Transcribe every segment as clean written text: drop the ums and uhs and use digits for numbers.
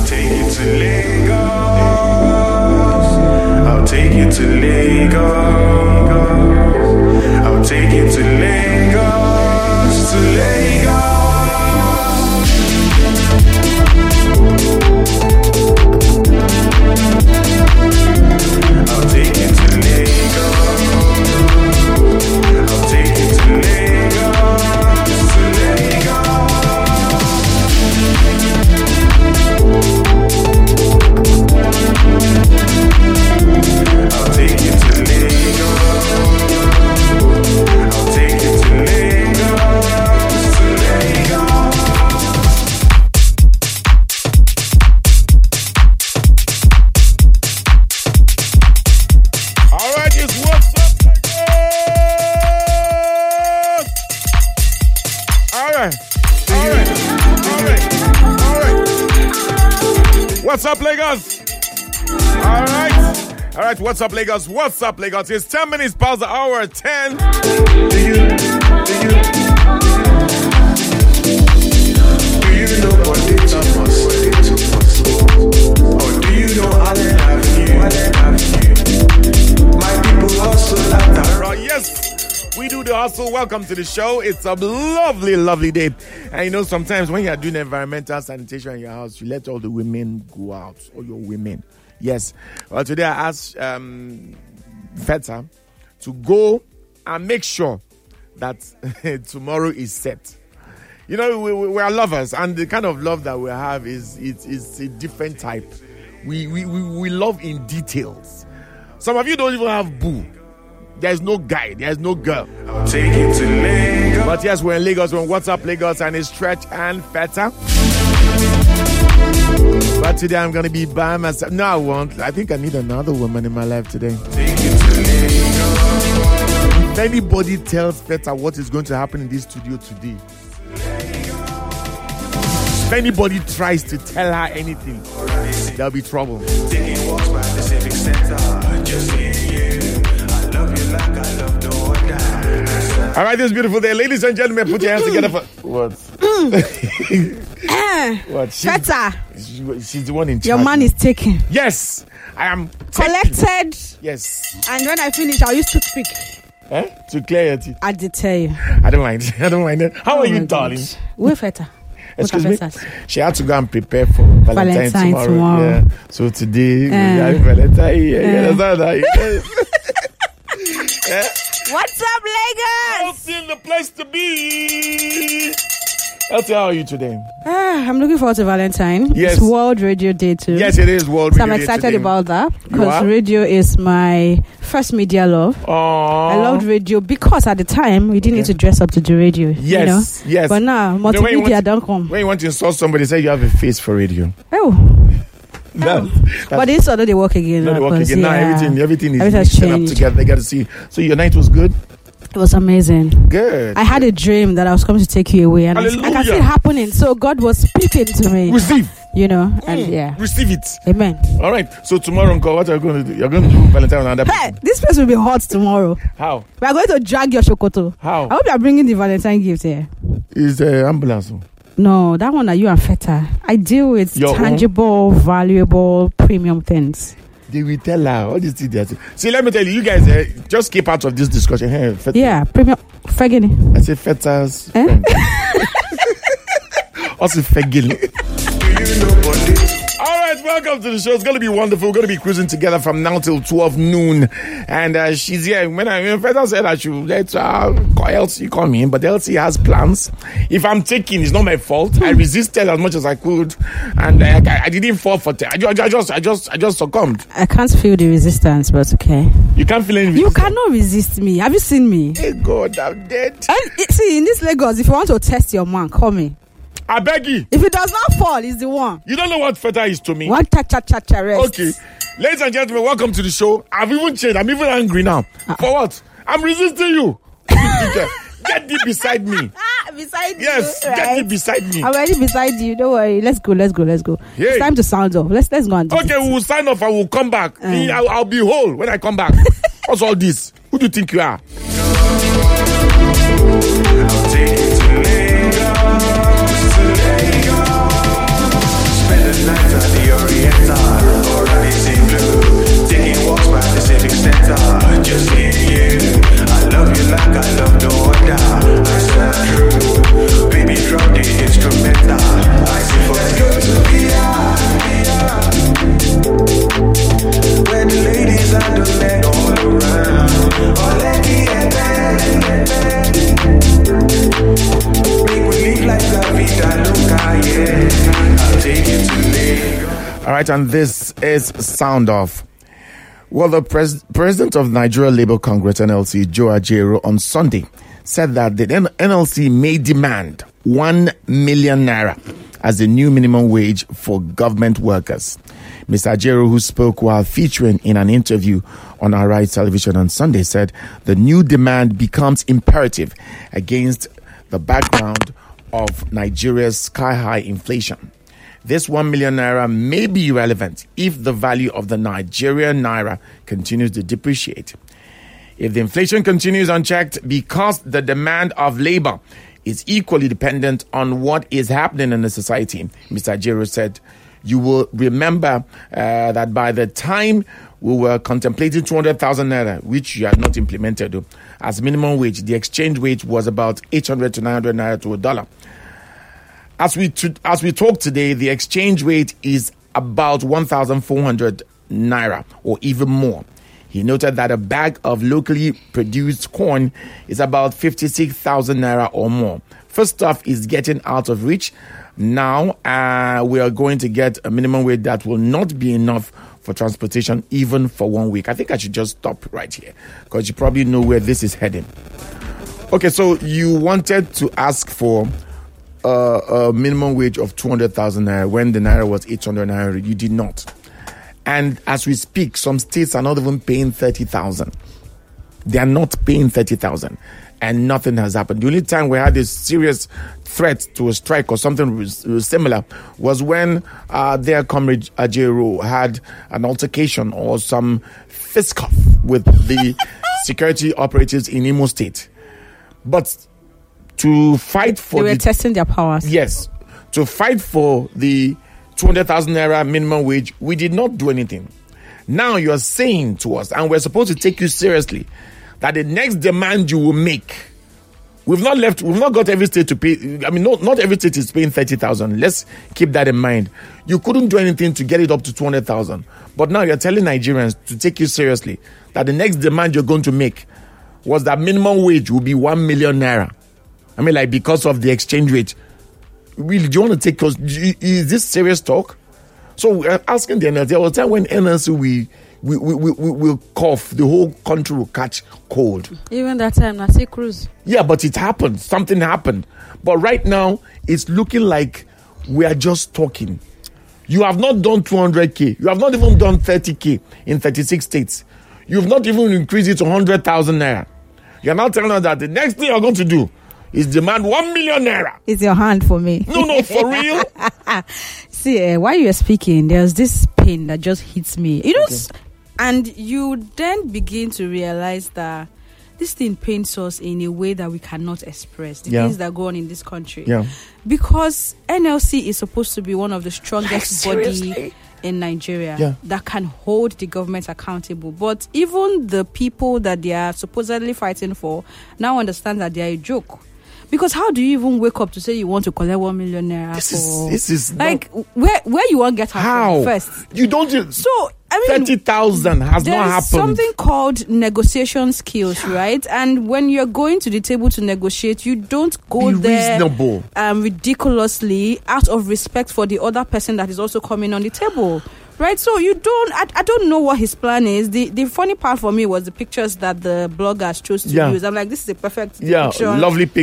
take you to Lagos. I'll take you to Lagos. I'll take you to Lagos, to Lagos. I'll take you to Lagos. I'll take you to Lagos, to Lagos. I'll take you to Lagos. I'll take you to Lagos, to Lagos. All right, it's what's up, Lagos. All right. What's up, Lagos? All right, what's up, Lagos? What's up, Lagos? It's 10 minutes past the hour 10. Do you know what they took us? Or do you know Allen Avenue? My people hustle at the Right, yes, we do the hustle. Welcome to the show. It's a lovely, lovely day. And you know, sometimes when you are doing environmental sanitation in your house, you let all the women go out, all your women. Yes. Well, today I asked Feta to go and make sure that tomorrow is set. You know, we are lovers, and the kind of love that we have is it's a different type. We love in details. Some of you don't even have boo. There's no guy. There's no girl. I'll take you to Lagos. But yes, we're in Lagos. We're in What's Up Lagos, and it's Stretch and Feta. But today I'm going to be by myself. No, I won't. I think I need another woman in my life today. Take you to Lagos. If anybody tells Feta what is going to happen in this studio today, if anybody tries to tell her anything, there'll be trouble. Taking walks by the civic center. Just me and you. I love you like I love no other. All right, this beautiful day. Ladies and gentlemen, put your hands together for... What? What? Feta, She's the one in charge. your man is taken. Yes, I am taking. Collected. Yes. And when I finish, I'll use toothpick. To clear your teeth. I did tell you. I don't mind. I don't mind. How are you, my darling? God. Where Feta? Excuse Look me? at Feta. She had to go and prepare for Valentine tomorrow. Yeah. So today, we have Valentine. Yeah. Understand that? Yeah. What's up, Lagos? Healthy in the place to be. Healthy, how are you today? I'm looking forward to Valentine. Yes. It's World Radio Day too. Yes, it is World So Radio I'm Day excited today. about that You because are? radio is my first media love. Aww. I loved radio because at the time we didn't need to dress up to do radio. Yes, you know? yes. But now when you multimedia want- don't come. When you want to insult somebody, say you have a face for radio. Oh. But this other they work again. Not work because, again. Now yeah, everything is everything has mixing up changed. together. They got to see. So your night was good? It was amazing. Good. I had a dream that I was coming to take you away, and I can see Hallelujah. it happening. So God was speaking to me, Receive. you know, and yeah, Receive it. amen. All right. So tomorrow, Uncle, what are you going to do? You're going to do Valentine on another Hey, person. this place will be hot tomorrow. How? We are going to drag your shokoto. How? I hope you are bringing the Valentine gift here. Is ambulance? No, that one are you and Feta. I deal with Your own? tangible, valuable, premium things. They will tell her all these things. They are saying. See, let me tell you guys, just keep out of this discussion. Hey, Feta. Yeah, premium. Fagini. I say Feta's friend. Also, Fegil. All right, welcome to the show. It's going to be wonderful. We're going to be cruising together from now till 12 noon. And she's here. When Feta said I should let Elsie come in, but Elsie has plans. If I'm taking, it's not my fault. I resisted as much as I could. And I didn't fall for it. I just succumbed. I can't feel the resistance, but okay. You can't feel any You cannot resist me. Have you seen me? Hey, God, I'm dead. And see, in this Lagos, if you want to test your man, call me. I beg you. If it does not fall, he's the one. You don't know what Feta is to me. One cha-cha-cha-cha rest. Okay. Ladies and gentlemen, welcome to the show. I've even changed. I'm even angry now. For what? I'm resisting you. Get deep beside me. Beside Yes, you, get right? deep beside me. I'm already beside you. Don't worry. Let's go. Hey. It's time to sound off. Let's go and do Okay, this. we will sign off and we'll come back. I'll be whole when I come back. What's all this? Who do you think you are? I'll take you to Lagos, to Lagos. Spend the night enter the Oriental. O'Reilly's in blue. Taking walks by the Civic Center. Just me and you. I love you like I love no other. I swear true. Baby, drop the instrumental. I say for good to be where the ladies and the men all around. All make we live like La Vida Loca, yeah. I'll take you to Lagos. All right, and this is Sound Off. Well, the president of Nigeria Labour Congress, NLC, Joe Ajaero, on Sunday said that the NLC may demand 1 million naira as the new minimum wage for government workers. Mr. Ajaero, who spoke while featuring in an interview on Arise Television on Sunday, said the new demand becomes imperative against the background of Nigeria's sky-high inflation. This 1 million naira may be relevant if the value of the Nigerian naira continues to depreciate. If the inflation continues unchecked because the demand of labor is equally dependent on what is happening in the society, Mr. Ajaero said, you will remember that by the time we were contemplating 200,000 naira, which you had not implemented as minimum wage, the exchange rate was about 800 to 900 naira to a dollar. As we talk today, the exchange rate is about 1,400 naira or even more. He noted that a bag of locally produced corn is about 56,000 naira or more. First stuff is getting out of reach. Now we are going to get a minimum wage that will not be enough for transportation even for 1 week. I think I should just stop right here because you probably know where this is heading. Okay, so you wanted to ask for a minimum wage of 200,000 naira when the naira was 800 naira. You did not. And as we speak, some states are not even paying 30,000. They are not paying 30,000. And nothing has happened. The only time we had a serious threat to a strike or something similar was when their comrade Ajaero had an altercation or some fist-off with the security operatives in Imo State. But to fight for... They were testing their powers. Yes. To fight for the 200,000 naira minimum wage, we did not do anything. Now you're saying to us, and we're supposed to take you seriously, that the next demand you will make, we've not got every state to pay. I mean, not every state is paying 30,000. Let's keep that in mind. You couldn't do anything to get it up to 200,000. But now you're telling Nigerians to take you seriously that the next demand you're going to make was that minimum wage will be 1 million naira. I mean, like, because of the exchange rate. Really, do you want to take us? Is this serious talk? So we're asking the NLC. There was a time when NLC we will cough, the whole country will catch cold. Even that time, I say cruise. Yeah, but it happened. Something happened. But right now, it's looking like we are just talking. You have not done 200K. You have not even done 30K in 36 states. You've not even increased it to 100,000 naira. You're now telling us that the next thing you're going to do is demand 1 million naira. It's your hand for me. No, for real. See, while you're speaking, there's this pain that just hits me. You know, and you then begin to realize that this thing pains us in a way that we cannot express. The things that go on in this country. Yeah. Because NLC is supposed to be one of the strongest body in Nigeria that can hold the government accountable. But even the people that they are supposedly fighting for now understand that they are a joke. Because how do you even wake up to say you want to collect 1 million naira? This is like where you want to get her from first. You don't. So I mean, 30,000 has not happened. There's something called negotiation skills, right? And when you're going to the table to negotiate, you don't go there ridiculously out of respect for the other person that is also coming on the table. Right, so you don't. I don't know what his plan is. The funny part for me was the pictures that the bloggers chose to use. I'm like, this is a perfect depiction, lovely pic.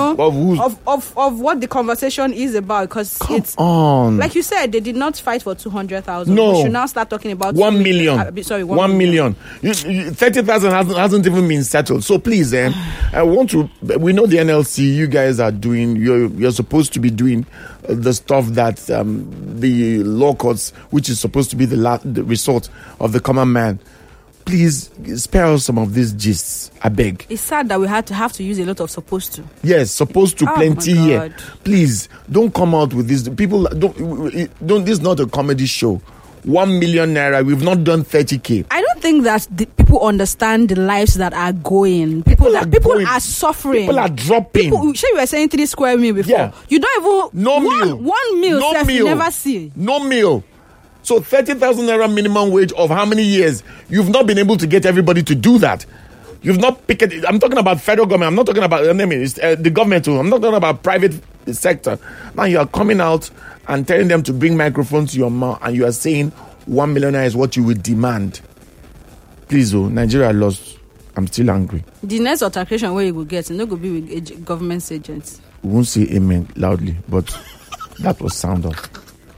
Of what the conversation is about. Because it's on, like you said, they did not fight for 200,000. No, we should now start talking about 1 million. 1 million. 30,000 hasn't even been settled. So please, I want to. We know the NLC. You guys are doing. You're supposed to be doing the stuff that the law courts, which is supposed to be the resort of the common man. please spare us some of these gists. I beg. It's sad that we have to use a lot of supposed to. Yes, supposed to Oh plenty my here. God. Please don't come out with this. People don't. This is not a comedy show. 1 million naira. We've not done 30K. I don't think that the people understand the lives that are going. People are suffering. People are dropping. You were saying 3 square meal before. Yeah. You don't even meal. One meal. No Self, meal. you never see. No meal. So 30,000 naira minimum wage of how many years? You've not been able to get everybody to do that. You've not picked it. I'm talking about federal government. I'm not talking about the government too. I'm not talking about private sector. Now you are coming out and telling them to bring microphones to your mouth, and you are saying 1 million is what you would demand. Please, Nigeria lost. I'm still angry. The next altercation where you will get, no go be with government agents. We won't say amen loudly, but that was sound off.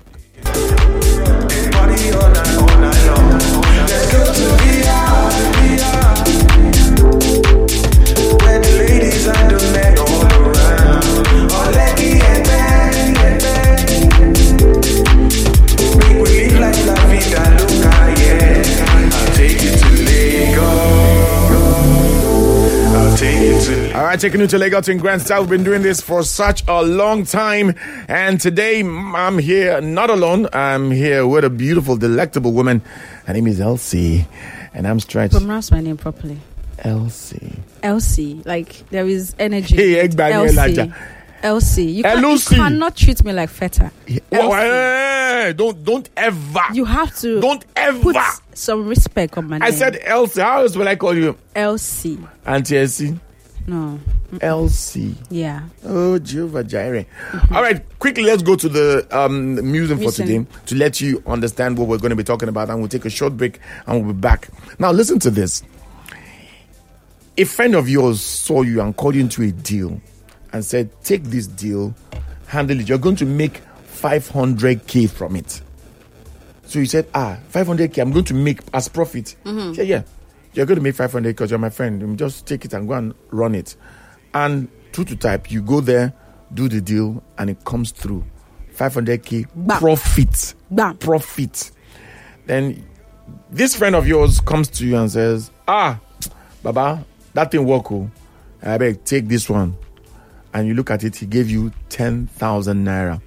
Party all night long. Let's go to VR. Where the ladies and the men all around. All lucky and make we live like la vida loca, yeah. I'll take you to Lagos. I'll take you to. All right, taking you to Lagos in Grand Style. We've been doing this for such a long time. And today I'm here not alone. I'm here with a beautiful, delectable woman. Her name is Elsie. And I'm stretched. Pronounce my name properly. Elsie. Like there is energy. Hey, Elsie. You Elsie. cannot treat me like feta. Hey, don't ever. You have to Don't ever. put some respect on my name. I said Elsie. How else will I call you? Elsie. Auntie Elsie? No. Elsie. Yeah. Oh, Jehovah Jireh. All right, quickly, let's go to the museum for today to let you understand what we're going to be talking about. And we'll take a short break and we'll be back. Now, listen to this. A friend of yours saw you and called you into a deal and said, take this deal, handle it. You're going to make 500K from it. So you said, 500K, I'm going to make as profit. He said, yeah, you're going to make 500 because you're my friend. Just take it and go and run it. And true to type, you go there, do the deal, and it comes through. 500K Bam. profit. Bam. Profit. Then this friend of yours comes to you and says, Baba, that thing work. I beg, take this one. And you look at it, he gave you 10,000 naira.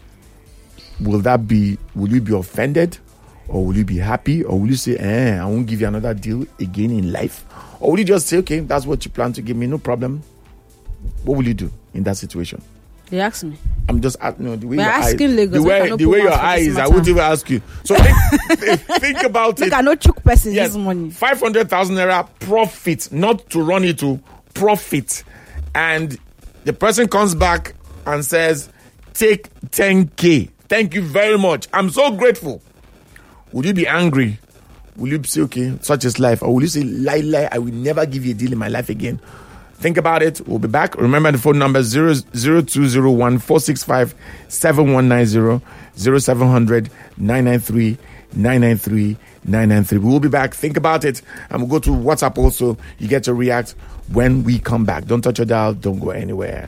Will you be offended? Or will you be happy? Or will you say, I won't give you another deal again in life? Or will you just say, okay, that's what you plan to give me, no problem? What will you do in that situation? You ask me. I'm just asking, the way We're your asking eyes, Lagos, the way your eyes, I won't even ask you. So think about Look, it. I know choke person Yes, this morning. 500,000 naira profit, not to run it to profit. And the person comes back and says, take 10K. Thank you very much. I'm so grateful. Would you be angry? Will you say, okay, such is life? Or will you say, lie, I will never give you a deal in my life again? Think about it. We'll be back. Remember the phone number 0201 465 7190 0700 993 993 993. We will be back. Think about it. And we'll go to WhatsApp also. You get to react when we come back. Don't touch your dial. Don't go anywhere.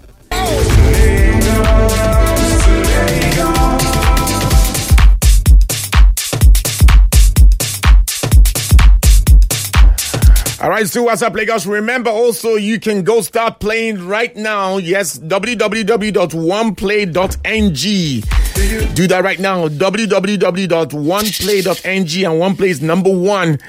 All right, so what's up, Lagos? Remember also, you can go start playing right now. Yes, www.oneplay.ng. Do that right now. www.oneplay.ng, and Oneplay is number 1,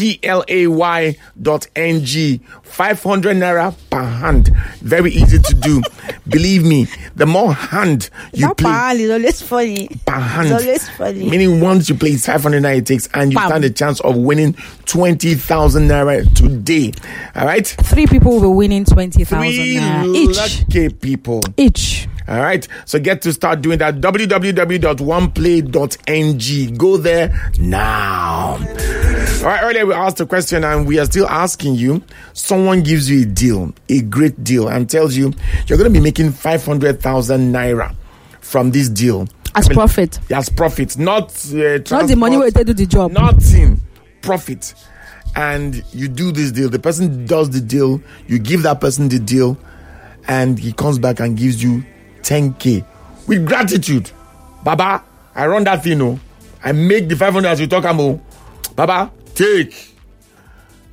PLAY.ng. 500 naira per hand. Very easy to do. Believe me, the more hand you That play pal is always funny. per hand, It's always funny. meaning once you play 500 naira it takes, and you Bam. stand a chance of winning 20,000 naira today. All right, 3 people will be winning 20,000 3 naira each. lucky people. Each. All right, so get to start doing that. www.oneplay.ng. Go there now. All right, earlier we asked a question and we are still asking you. Someone gives you a deal, a great deal, and tells you you're going to be making 500,000 naira from this deal. As profit. As profit, not Not the money where they do the job. Nothing. Profit. And you do this deal. The person does the deal. You give that person the deal. And he comes back and gives you 10K. With gratitude. Baba, I run that thing. I make the 500 as you talk about. Baba, take.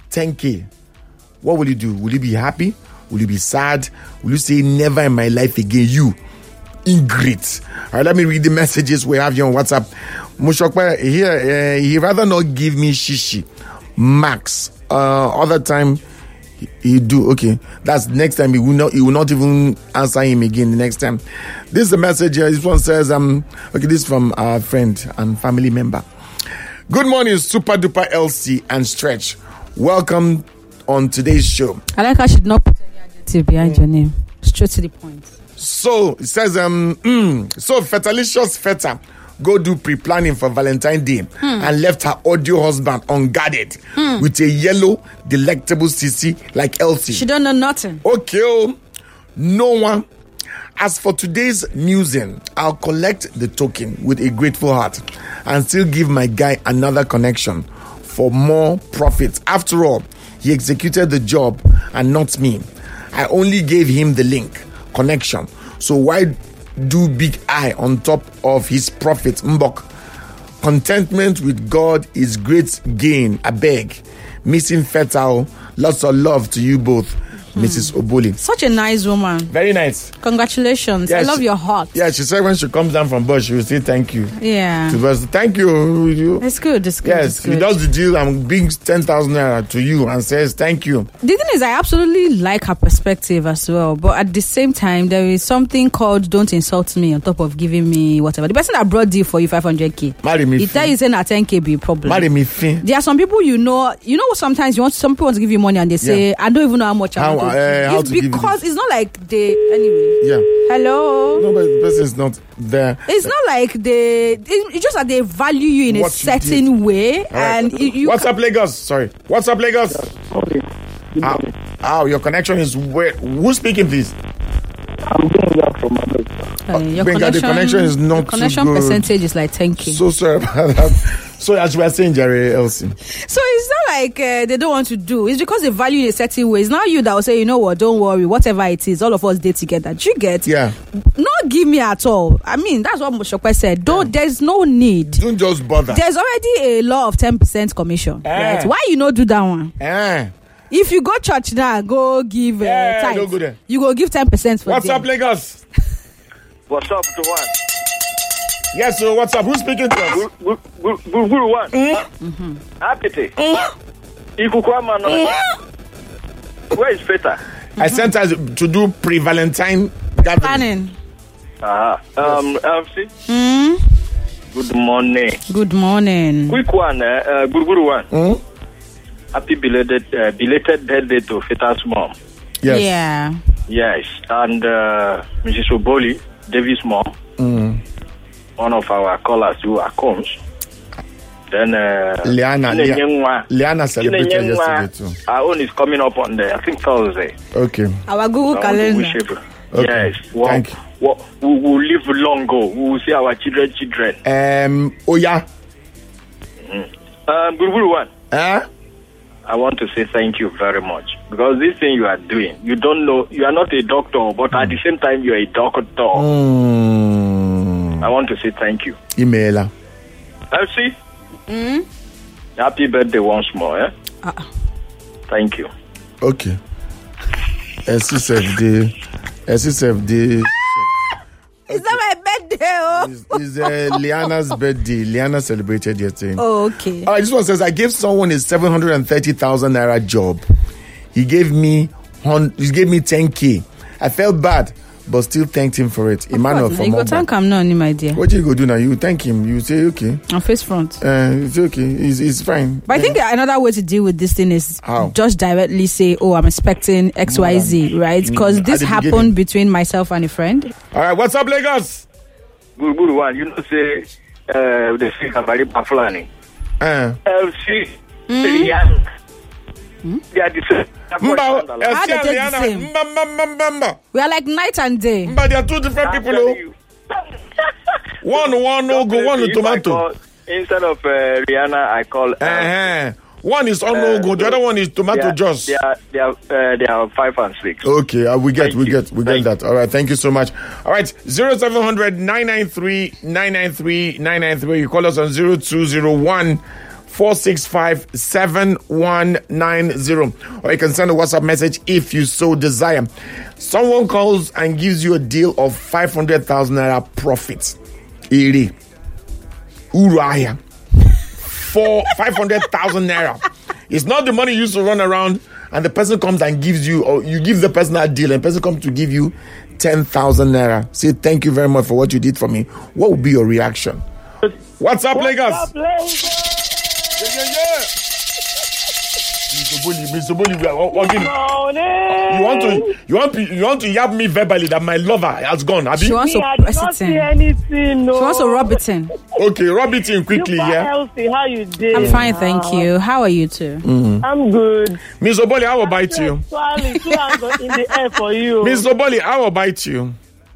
10K, what will you do? Will you be happy? Will you be sad? Will you say never in my life again? You ingrate. All right, let me read the messages we have here on WhatsApp. Mushokwe here, he rather not give me shishi. Max, other time he do. Okay, that's next time he will not even answer him again the next time. This is the message here. This one says, okay, this is from our friend and family member. Good morning, Super Duper LC and Stretch. Welcome on today's show. I like how she did not put any adjective behind your name. Straight to the point. So it says, so Fetalicious Feta go do pre-planning for Valentine's Day and left her audio husband unguarded with a yellow delectable CC like Elsie. She don't know nothing. Okay, no one. As for today's musing, I'll collect the token with a grateful heart and still give my guy another connection for more profit. After all, he executed the job and not me. I only gave him the link connection. So why do big I on top of his profit? Mbok. Contentment with God is great gain. I beg. Missing Fetal. Lots of love to you both. Mrs. Oboli. Such a nice woman. Very nice. Congratulations. I love your heart. Yeah, she said when she comes down from Bush, she will say thank you. Yeah. To us, thank you. It's good. It's good. Yes, it's good. He does the deal and brings 10,000 naira to you and says thank you. The thing is, I absolutely like her perspective as well. But at the same time, there is something called don't insult me on top of giving me whatever. The person that brought deal for you 500k. Marry me. He tell you saying that 10k be a problem. Marry me. Fin. There are some people sometimes some people want to give you money and they say, I don't even know how much I want to give. It's because it's not like they anyway. Yeah. Hello. No, but the person is not there. It's not like it's just that they value you in a certain way. Right. And what's up, Lagos? Sorry. What's up, Lagos? Your connection is weird. Who's speaking, please? I'm Benga from America. Your Benga, the connection is not too connection good. Percentage is like 10k. So sorry about that. So as we were saying, Jerry Elsie. So it's not like they don't want to do. It's because they value in a certain way. It's not you that will say, you know what, don't worry, whatever it is, all of us did together. Do you get? Yeah. Not give me at all. I mean, that's what Mushokwe said. There's no need. Don't just bother. There's already a law of 10% commission. Right? Why you not do that one? If you go church now, go give tithe. Don't go there. You go give 10% for What's up, Lagos? What's up, to one? Yes, so what's up? Who's speaking to us? Good one. Apete. Where is Feta? I sent her to do pre-Valentine gathering. MC? Good morning. Good morning. Quick one, good one. Happy belated birthday to Feta's mom. Yes. Yeah. Yes, and Mrs. Oboli, David's mom, one of our callers who are comes. Then Liana celebrated yesterday too. Our own is coming up on I think Thursday. Okay. Our Google calendar. Okay. Yes. Thank you. We will live long ago. We will see our children. Oya. Good one. I want to say thank you very much because this thing you are doing, you don't know, you are not a doctor, but at the same time you are a doctor. I want to say thank you. Email. Elsie, happy birthday once more. Thank you. Okay. Elsie said It's not my birthday. It's Liana's birthday. Liana celebrated yesterday. Oh, okay. All right, this one says, I gave someone a 730,000 naira job. He gave me 10k. I felt bad, but still thanked him for it. Emmanuel from you go thank him now, my dear. What you go do now? You thank him. You say okay. On face front. It's okay. It's fine. But I think another way to deal with this thing is how? Just directly say, oh, I'm expecting XYZ, right? Because this happened between myself and a friend. All right, what's up, Lagos? Good one. You know, say the thing are very baffling. LC, Rihanna. They are the same. How they take the same? We are like night and day. But they are two different people. One no go, one no tomato. Instead of Rihanna, I call. One is on no go, the other one is tomato juice. They are 5 and 6. Okay, we get that. All right, thank you so much. All right, 0700 993 993 993. You call us on 0201 465-7190. Or you can send a WhatsApp message if you so desire. Someone calls and gives you a deal of 500,000 naira profit. Iri. Uraya. For 500,000 naira. It's not the money you used to run around and the person comes and gives you, or you give the person that deal and the person comes to give you 10,000 naira. Say thank you very much for what you did for me. What would be your reaction? What's up, Lagos? Yeah. Mr. Bully, you want to yab me verbally that my lover has gone, Abi? She wants to press it in. She wants to rub it in. Okay, rub it in quickly, yeah? Elsie, how you doing? I'm fine, thank you. How are you too? Mm-hmm. I'm good. Mr. Bully, I will bite you. Two hands in the air for you. Mr. Bully, I will bite you.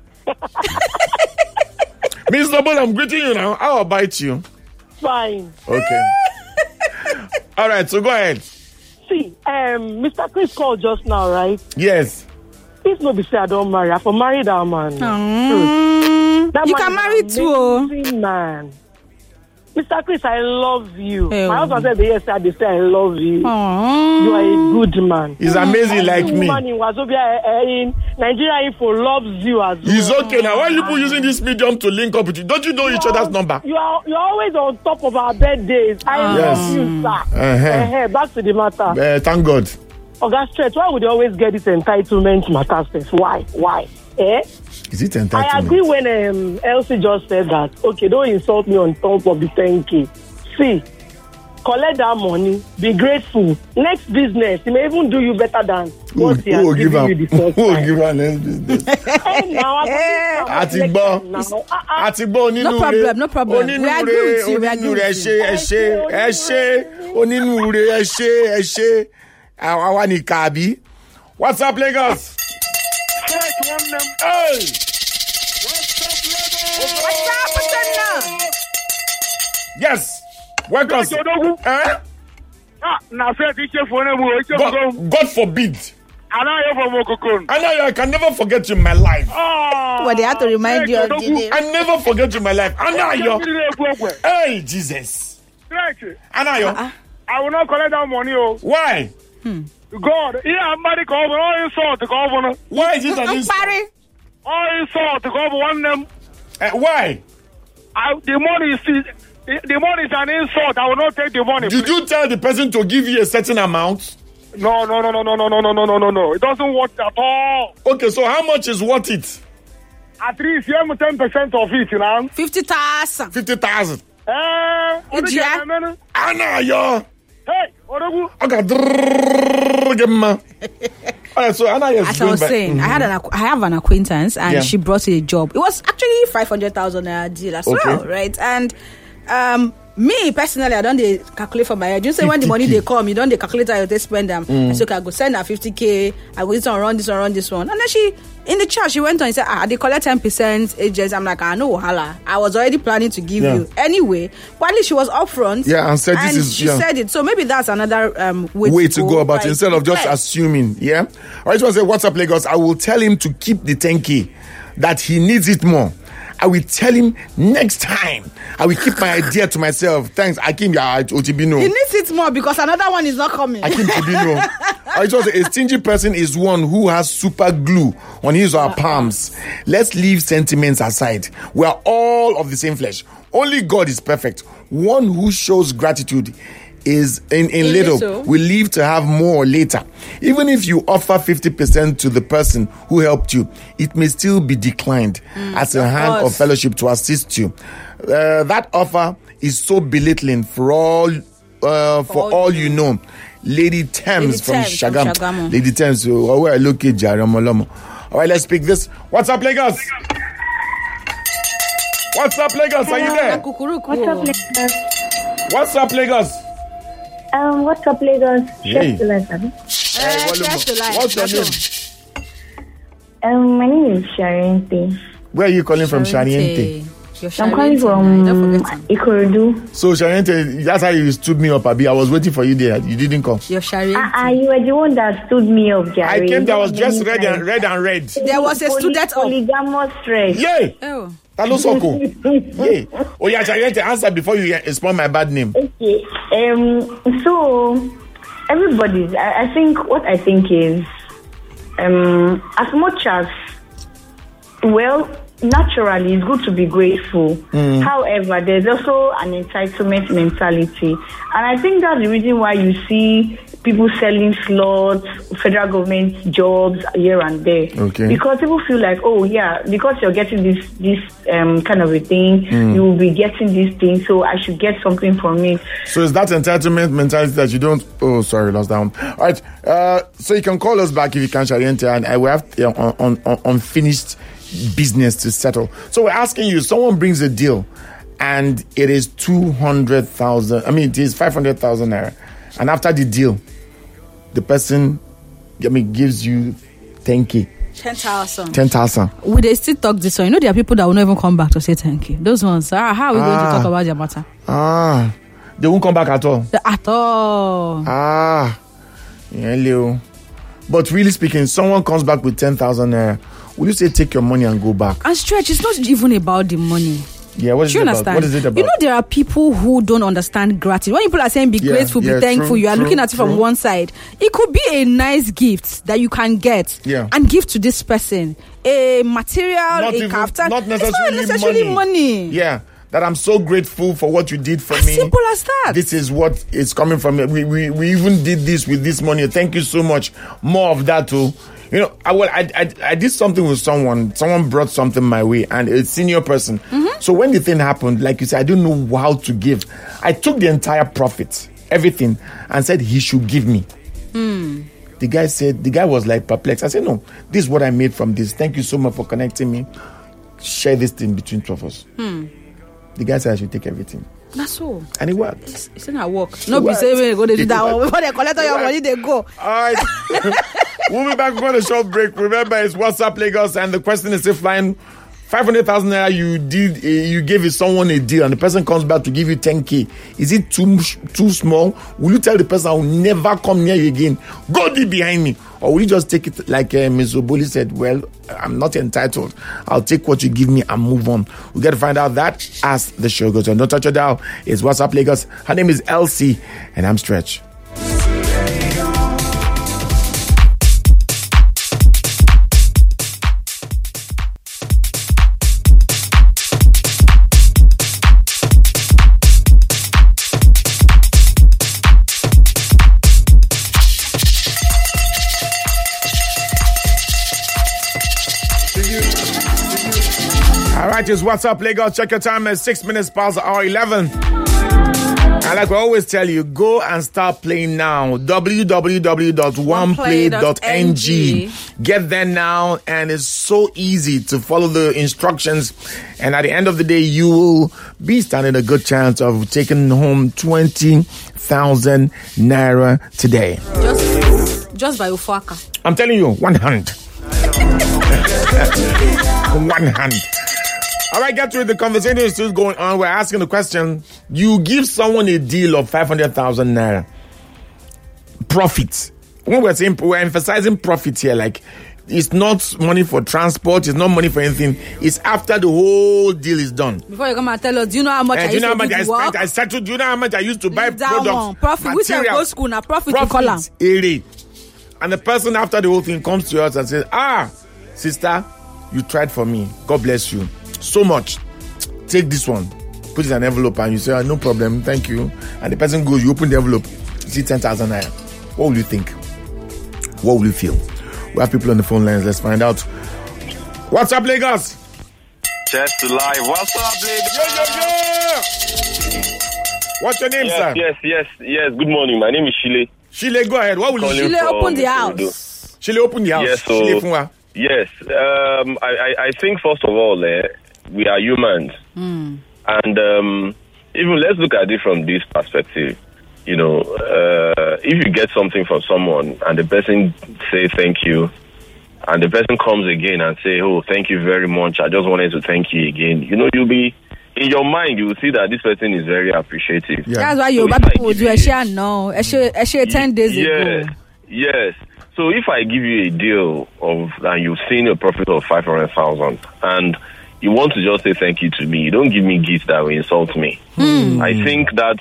Mr. Bully, I'm greeting you now. I will bite you. Fine. Okay. All right, so go ahead. See, Mr. Chris called just now, right? Yes. If no be say I don't marry, I for marry that man. That you man can marry is too. amazing man. Mr. Chris, I love you. Ew. My husband said yesterday, they say I love you. Aww. You are a good man. He's amazing like me. Woman in Wazobia, in Nigeria Info loves you as well. He's okay now. Why are you people using this medium to link up with you? Don't you know each other's number? You're always on top of our birthdays. I love you, sir. Back to the matter. Thank God. Oga Stretch, why would you always get this entitlement matter stuff? Why? Is it entitlement? I agree when Elsie just said that. Okay, don't insult me on top of the 10K. See, collect that money. Be grateful. Next business, he may even do you better than what he has given you the first time. Who will give her next business? Atigbo No problem. We agree with you. What's up, Lagos? Hey! Yes. Welcome. God forbid. I can never forget you in my life. Well, they have to remind you of the day. I never forget you in my life. Anayo. Hey, Jesus. Anayo. I will not collect that money. Why? God, somebody call me. All insult the governor. Why is it an insult? All insult the governor. One them. Why? The money is an insult. I will not take the money. Did you tell the person to give you a certain amount? No. It doesn't work at all. Okay, so how much is worth it? At least 10% of it, you know. 50,000. 50,000. Anayo. Hey, Odogu. So Anna is as I was saying, I have an acquaintance and she brought a job. It was actually 500,000 deal as well, right? And me personally, I don't calculate for my head. You say when the money they come, you don't calculate how they spend them. I said, okay, I go send her 50K. I go this one, run this one. And then she in the chat, she went on and said, they collect 10% agents. I'm like, I know, hala. I was already planning to give you anyway. But at least she was upfront. Yeah, and said this is. She said it. So maybe that's another way to go about it instead of just assuming. Yeah. I just want to say, what's up, Lagos? I will tell him to keep the 10K, that he needs it more. I will tell him next time. I will keep my idea to myself. Thanks, Akim Otibino. He needs it more because another one is not coming. Akim Otibino. I just say a stingy person is one who has super glue on his or her palms. Let's leave sentiments aside. We are all of the same flesh. Only God is perfect. One who shows gratitude is in little will live to have more later. Even if you offer 50% to the person who helped you, it may still be declined as a hand of fellowship to assist you. That offer is so belittling for all you know. Lady Thames from Shagam. Lady Thames, where I look at Jaramolomo. All right, let's pick this. What's up, Lagos? What's up, Lagos? Are you there? What's up, Lagos? What's up, Lagos? Hey. What's your name? My name is Shariente. Where are you calling from, Shariente? I'm calling from Ikorodu. So, Shariente, that's how you stood me up, Abi. I was waiting for you there. You didn't come. You're Shariente. You were the one that stood me up, Jerry. I came there, I was just red and red. There was a student polygamous stress. Yay! Oh. That looks so cool. Yay. Oh, yeah, Shariente, answer before you explain my bad name. Okay. So everybody, I think what I think is, as much as, well, naturally it's good to be grateful. However, there's also an entitlement mentality, and I think that's the reason why you see people selling slots, federal government jobs here and there. Okay. Because people feel like, oh yeah, because you're getting this kind of a thing, you will be getting this thing, so I should get something from it. So is that entitlement mentality that you don't? Oh, sorry, lost that one. All right. So you can call us back if you can, Shariente, and I will have unfinished business to settle. So we're asking you, someone brings a deal and it is 200,000, it is 500,000 naira, and after the deal the person gives you 10k 10,000. Would they still talk this one? There are people that will not even come back to say thank you. Those ones, how are we going to talk about their matter? They won't come back at all. Yeah, Leo. But really speaking, someone comes back with 10,000 naira, will you say take your money and go back? And Stretch, it's not even about the money. Yeah, what is it about? What is it about? There are people who don't understand gratitude. When people are saying be grateful, be thankful, you are looking at it from one side. It could be a nice gift that you can get and give to this person. A material, kaftan. Not necessarily money. Yeah. That I'm so grateful for what you did for me. Simple as that. This is what is coming from me. We even did this with this money. Thank you so much. More of that too. I did something with someone. Someone brought something my way, and a senior person. So when the thing happened, like you said, I didn't know how to give. I took the entire profit, everything, and said he should give me. The guy was like perplexed. I said, no, this is what I made from this. Thank you so much for connecting me. Share this thing between two of us. The guy said I should take everything. That's all. And it worked. It's not work. No, be saying when they go to do that one. Before they collect all your money, they go. All right. We'll be back for a short break. Remember, it's WhatsApp Lagos, and the question is if fine 500,000 naira you gave someone a deal, and the person comes back to give you 10k. Is it too small? Will you tell the person I will never come near you again? Go deep behind me. Or will you just take it like Ms. Oboli said, well, I'm not entitled. I'll take what you give me and move on. We'll get to find out that as the show goes on. Don't touch your dial. It's WhatsApp Lagos. Her name is Elsie, and I'm Stretch. Alright, it's What's Up Lagos. Check your time at 6 minutes past the hour 11. And like we always tell you, go and start playing now. www.oneplay.ng. Get there now, and it's so easy to follow the instructions. And at the end of the day, you will be standing a good chance of taking home 20,000 naira today. Just by Ufaka. I'm telling you, one hand. One hand. All right, get to it. The conversation is still going on. We're asking the question. You give someone a deal of 500,000 naira. Profit. When we're saying, we're emphasizing profit here. Like, it's not money for transport. It's not money for anything. It's after the whole deal is done. Before you come and tell us, do you know how much I used to do the work? I settled. Do you know how much I used to buy products? One. Profit. We say go school now. Profit. Area. And the person after the whole thing comes to us and says, sister, you tried for me. God bless you so much. Take this one. Put it in an envelope, and you say, no problem, thank you. And the person goes, you open the envelope, you see 10,000 naira. What will you think? What will you feel? We have people on the phone lines. Let's find out. What's up, Lagos? Just live. What's up, Lagos? Yeah. What's your name, sir? Yes. Good morning. My name is Shile. Shile, go ahead. What will you Shile, open the house. Shile, open the house. Yes, Shile, yes. I think, first of all, we are humans. And even let's look at it from this perspective. You know, if you get something from someone and the person say thank you, and the person comes again and say, oh, thank you very much, I just wanted to thank you again. You know, you'll be, in your mind, you will see that this person is very appreciative. Yeah. That's why Yoruba people would do a share now. A share 10 days ago. Yes. So if I give you a deal of, and you've seen a profit of 500,000, and you want to just say thank you to me, you don't give me gifts that will insult me. I think that's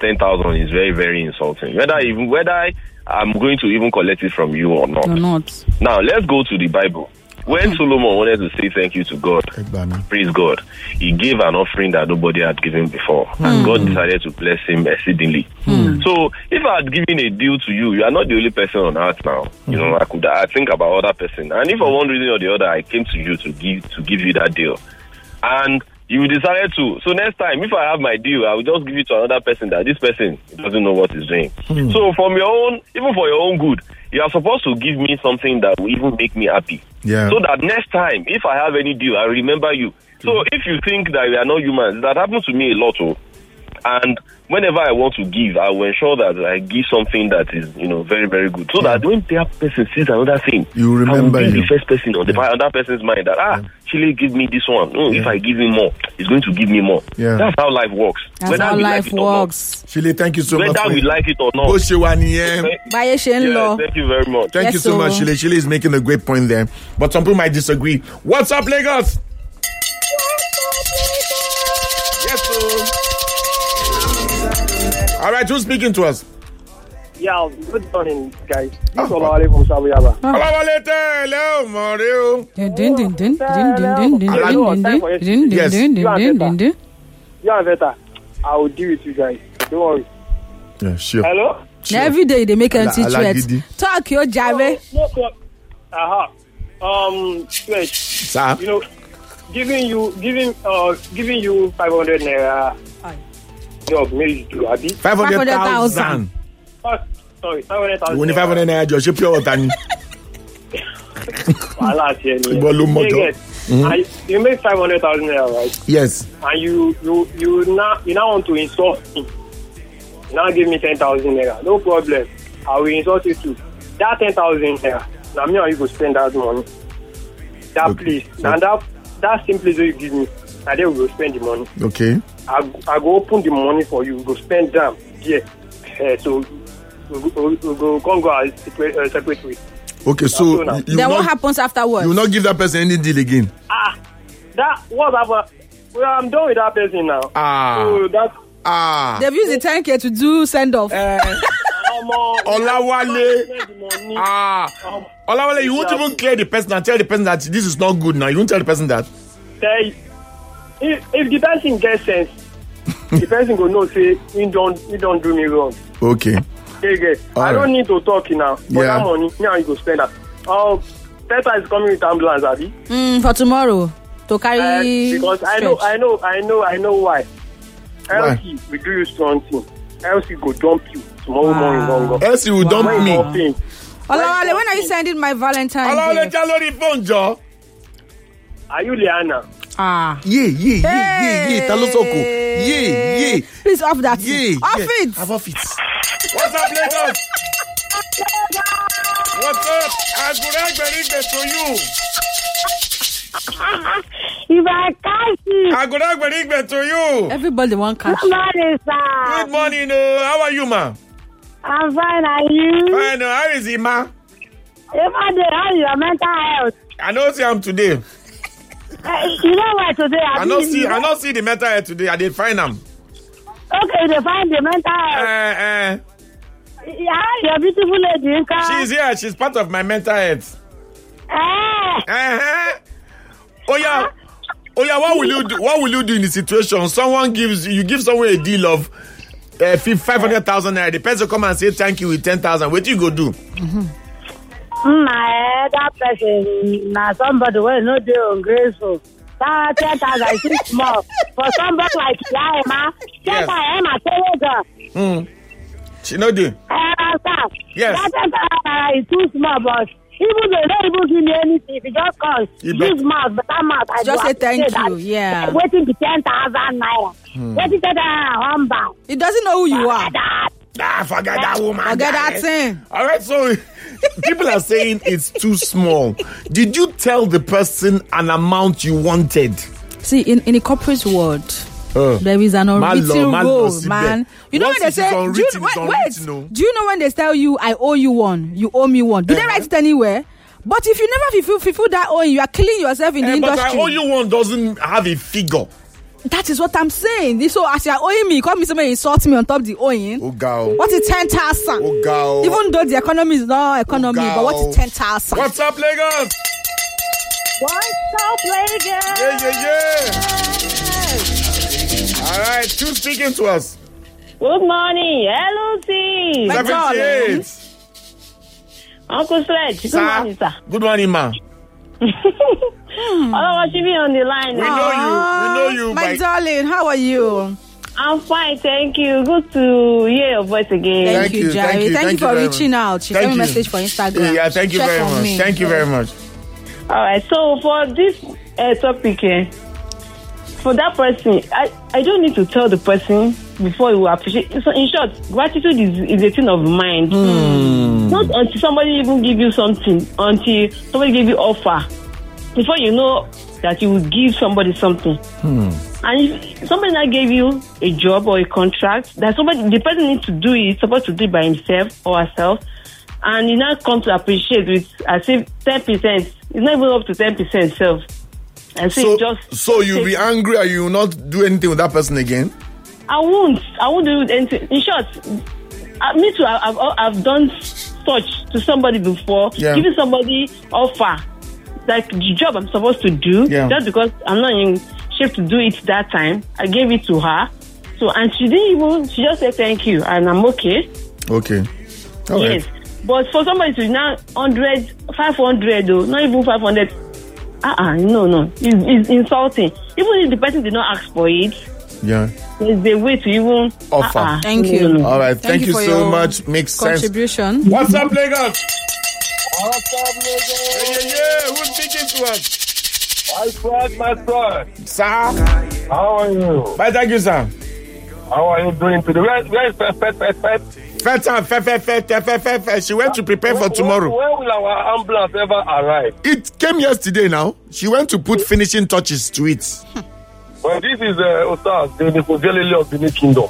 10,000 is very, very insulting. Whether I'm going to even collect it from you or not. Now, let's go to the Bible. When Solomon wanted to say thank you to God, praise God, he gave an offering that nobody had given before. And God decided to bless him exceedingly. So, if I had given a deal to you, you are not the only person on earth now. You know, I think about other person. And if for one reason or the other, I came to you to give you that deal. And you decided to. So next time, if I have my deal, I will just give it to another person that this person doesn't know what he's doing. So from your own, even for your own good, you are supposed to give me something that will even make me happy. Yeah. So that next time, if I have any deal, I remember you. So if you think that we are not humans, that happens to me a lot. And whenever I want to give, I will ensure that I give something that is, very, very good. So that when the other person sees another thing, you remember I will be the first person on the other person's mind that, Chile give me this one. If I give him more, he's going to give me more. Yeah. That's how life works. That's how life works. Chile, thank you so much. Whether we like it or not. Thank you very much. Thank you so much, Chile. Chile is making a great point there. But some people might disagree. What's up, Lagos? Yes, sir. All right, who's speaking to us? Yeah, good morning, guys. This is Olawale from Sabuyaba. Olawale, hello, Mario. Yes. You are better. I will deal with you guys. Don't worry. Yeah, sure. Hello? Sure. Every day they make empty threats. Talk your Jave. Threat. Sir? Giving you 500 naira. Job, maybe to Abi. 500,000. Sorry, 500,000. Only 500 naira job. She pure than. You make 500,000 naira, right? Yes. And you now want to insult me. Now give me 10,000 naira. No problem. I will insult you too. That 10,000 naira. Now me and you go spend that money. That place. Now that same place you give me. And then we will spend the money. Okay. I go open the money for you. We go spend them. Yeah. So we go come go separate way. Okay, so then what happens afterwards? You will not give that person any deal again. That what happened? Well, I'm done with that person now. So they've used the 10K to do send off. Olawale. Olawale, you won't even clear the person and tell the person that this is not good now. You won't tell the person that. If the person gets sense, the person will know say you don't do me wrong. Okay. I don't need to talk now. For that money, now you go spend that. Teta is coming with ambulance, Abi. For tomorrow to carry. Because I know why. Elsie will do you strong thing. Elsie go dump you tomorrow morning. Elsie will dump me. Olawale, when are you sending my Valentine? Olawale, tell her the phone, Joe. Are you Liana? Yeah. Talosoko. Yeah. Please off that. Yeah. Off it. Have off it. What's up, Lagos? What's up? I'm going to you. Everybody want cash. Good morning, sir. Good morning. How are you, ma? I'm fine. Are you? Fine. How is it, ma? How is your mental health? I know see I'm today. You know what today? I don't see the mental health today. I did find them. Okay, they find the mental health. Yeah, your beautiful lady. She's here. She's part of my mental health. Oh yeah. What will you do? What will you do in the situation? You give someone a deal of 500,000 naira. The person come and say thank you with 10,000. What do you go do? That person, somebody will not do ungrateful. That 10,000 is too small for somebody like Emma. Yes. Emma, she no do. Yes. That 10,000 is too small, but even though they don't even give me anything, if you just call, use mouth, but that mouth, I just say thank you. Yeah. Waiting to 10,000 naira. Waiting to 10,000. He doesn't know who you are. Forget that woman. Forget that thing. All right, so people are saying it's too small. Did you tell the person an amount you wanted? See, in the corporate world, there is an unwritten rule, man. You know when they say, do you know when they tell you, I owe you one, you owe me one? Do they write it anywhere? But if you never fulfill that owing, you are killing yourself in the industry. But I owe you one doesn't have a figure. That is what I'm saying. So as you're owing me, come me somebody insult me on top of the owing. What is 10,000? Even though the economy is not economy, but what is 10,000? What's up, Lagos? What's up, Lagos? Yeah. All right, who's speaking to us? Good morning, LOC. 78. Uncle Sledge. Good morning, sir. Good morning, ma. Hello, she be on the line. We know you. My darling, how are you? I'm fine, thank you. Good to hear your voice again. Thank you, Jerry. Thank you for reaching out. She sent me a message for Instagram. Yeah, thank you very much. Thank you very much. All right, so for this topic, for that person, I don't need to tell the person before you appreciate. So in short, gratitude is a thing of mind. Not until somebody even give you something, until somebody give you offer, before you know that you will give somebody something. And if somebody now gave you a job or a contract, that the person needs to do it, supposed to do it by himself or herself, and you now come to appreciate with as if 10%. It's not even up to 10% self. And so you'll be angry and you will not do anything with that person again? I won't do anything. In short, me too, I've done such to somebody before, giving somebody offer, like the job I'm supposed to do, just because I'm not in shape to do it that time. I gave it to her. So, and she just said thank you, and I'm okay. Okay. All yes. Right. But for somebody to now 100, 500, though, not even 500, no. It's insulting. Even if the person did not ask for it, there's a way to even offer. Thank you. All right. Thank you so much. Makes contribution. Sense. What's up, Lagos? What's up, Lagos? Yeah. Who's speaking to us? I tried my son. Sir? How are you? Fine, thank you, sir. How are you doing today? Where is Feta? She went to prepare for tomorrow. When will our ambulance ever arrive? It came yesterday now. She went to put finishing touches to it. Well, this is Osas, the Nicodelele of the New Kingdom.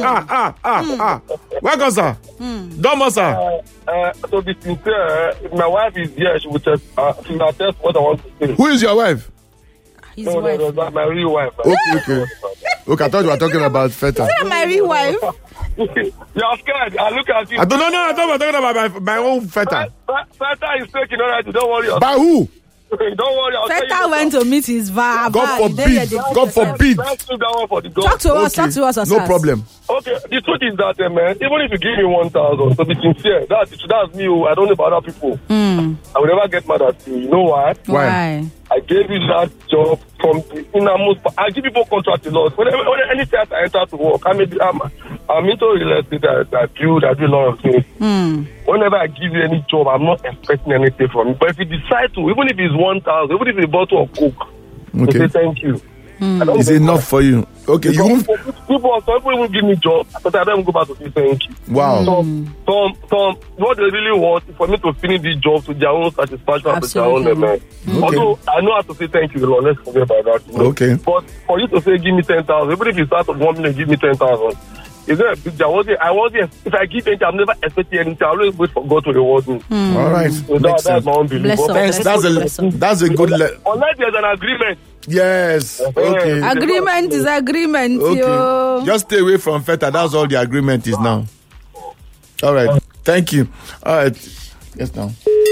Welcome, sir. Domo, sir. To be sincere, if my wife is here, she will attest what I want to say. Who is your wife? No, that's my real wife. Okay, I thought you were talking about Feta. Is that my real wife? You're scared. I look at you. I thought you were talking about my own Feta. Feta is taking all right. Don't worry. By who? Don't worry. Feta went to meet his vibe. God forbid. Talk to us. No problem. Okay, the truth is that, man, even if you give me 1,000, to be sincere, that's me. I don't know about other people. I will never get mad at you. You know why? Why? I gave you that job from the innermost. I give people contract a lot. Whenever any time I enter to work, I'm into real estate. I do a lot of things. Whenever I give you any job, I'm not expecting anything from you. But if you decide to, even if it's 1,000, even if it's a bottle of Coke, to say thank you. Is enough for you? Okay, some people will give me jobs, but I don't go back to say thank you. Wow. Some what they really want is for me to finish this job to their own satisfaction and to their own man. Although I know how to say thank you, Lord, let's forget about that. Okay. But for you to say give me 10,000, even if you start with 1 million, give me 10,000. Is there a big deal? If I give anything, I'm never expecting anything. I always wait for God to reward me. All right. So that's my own belief. Thanks. That's a good. Unless there's an agreement. Yes. Okay. Agreement is agreement. Okay. Yo. Just stay away from Feta. That's all the agreement is now. All right. Thank you. All right. Yes, now.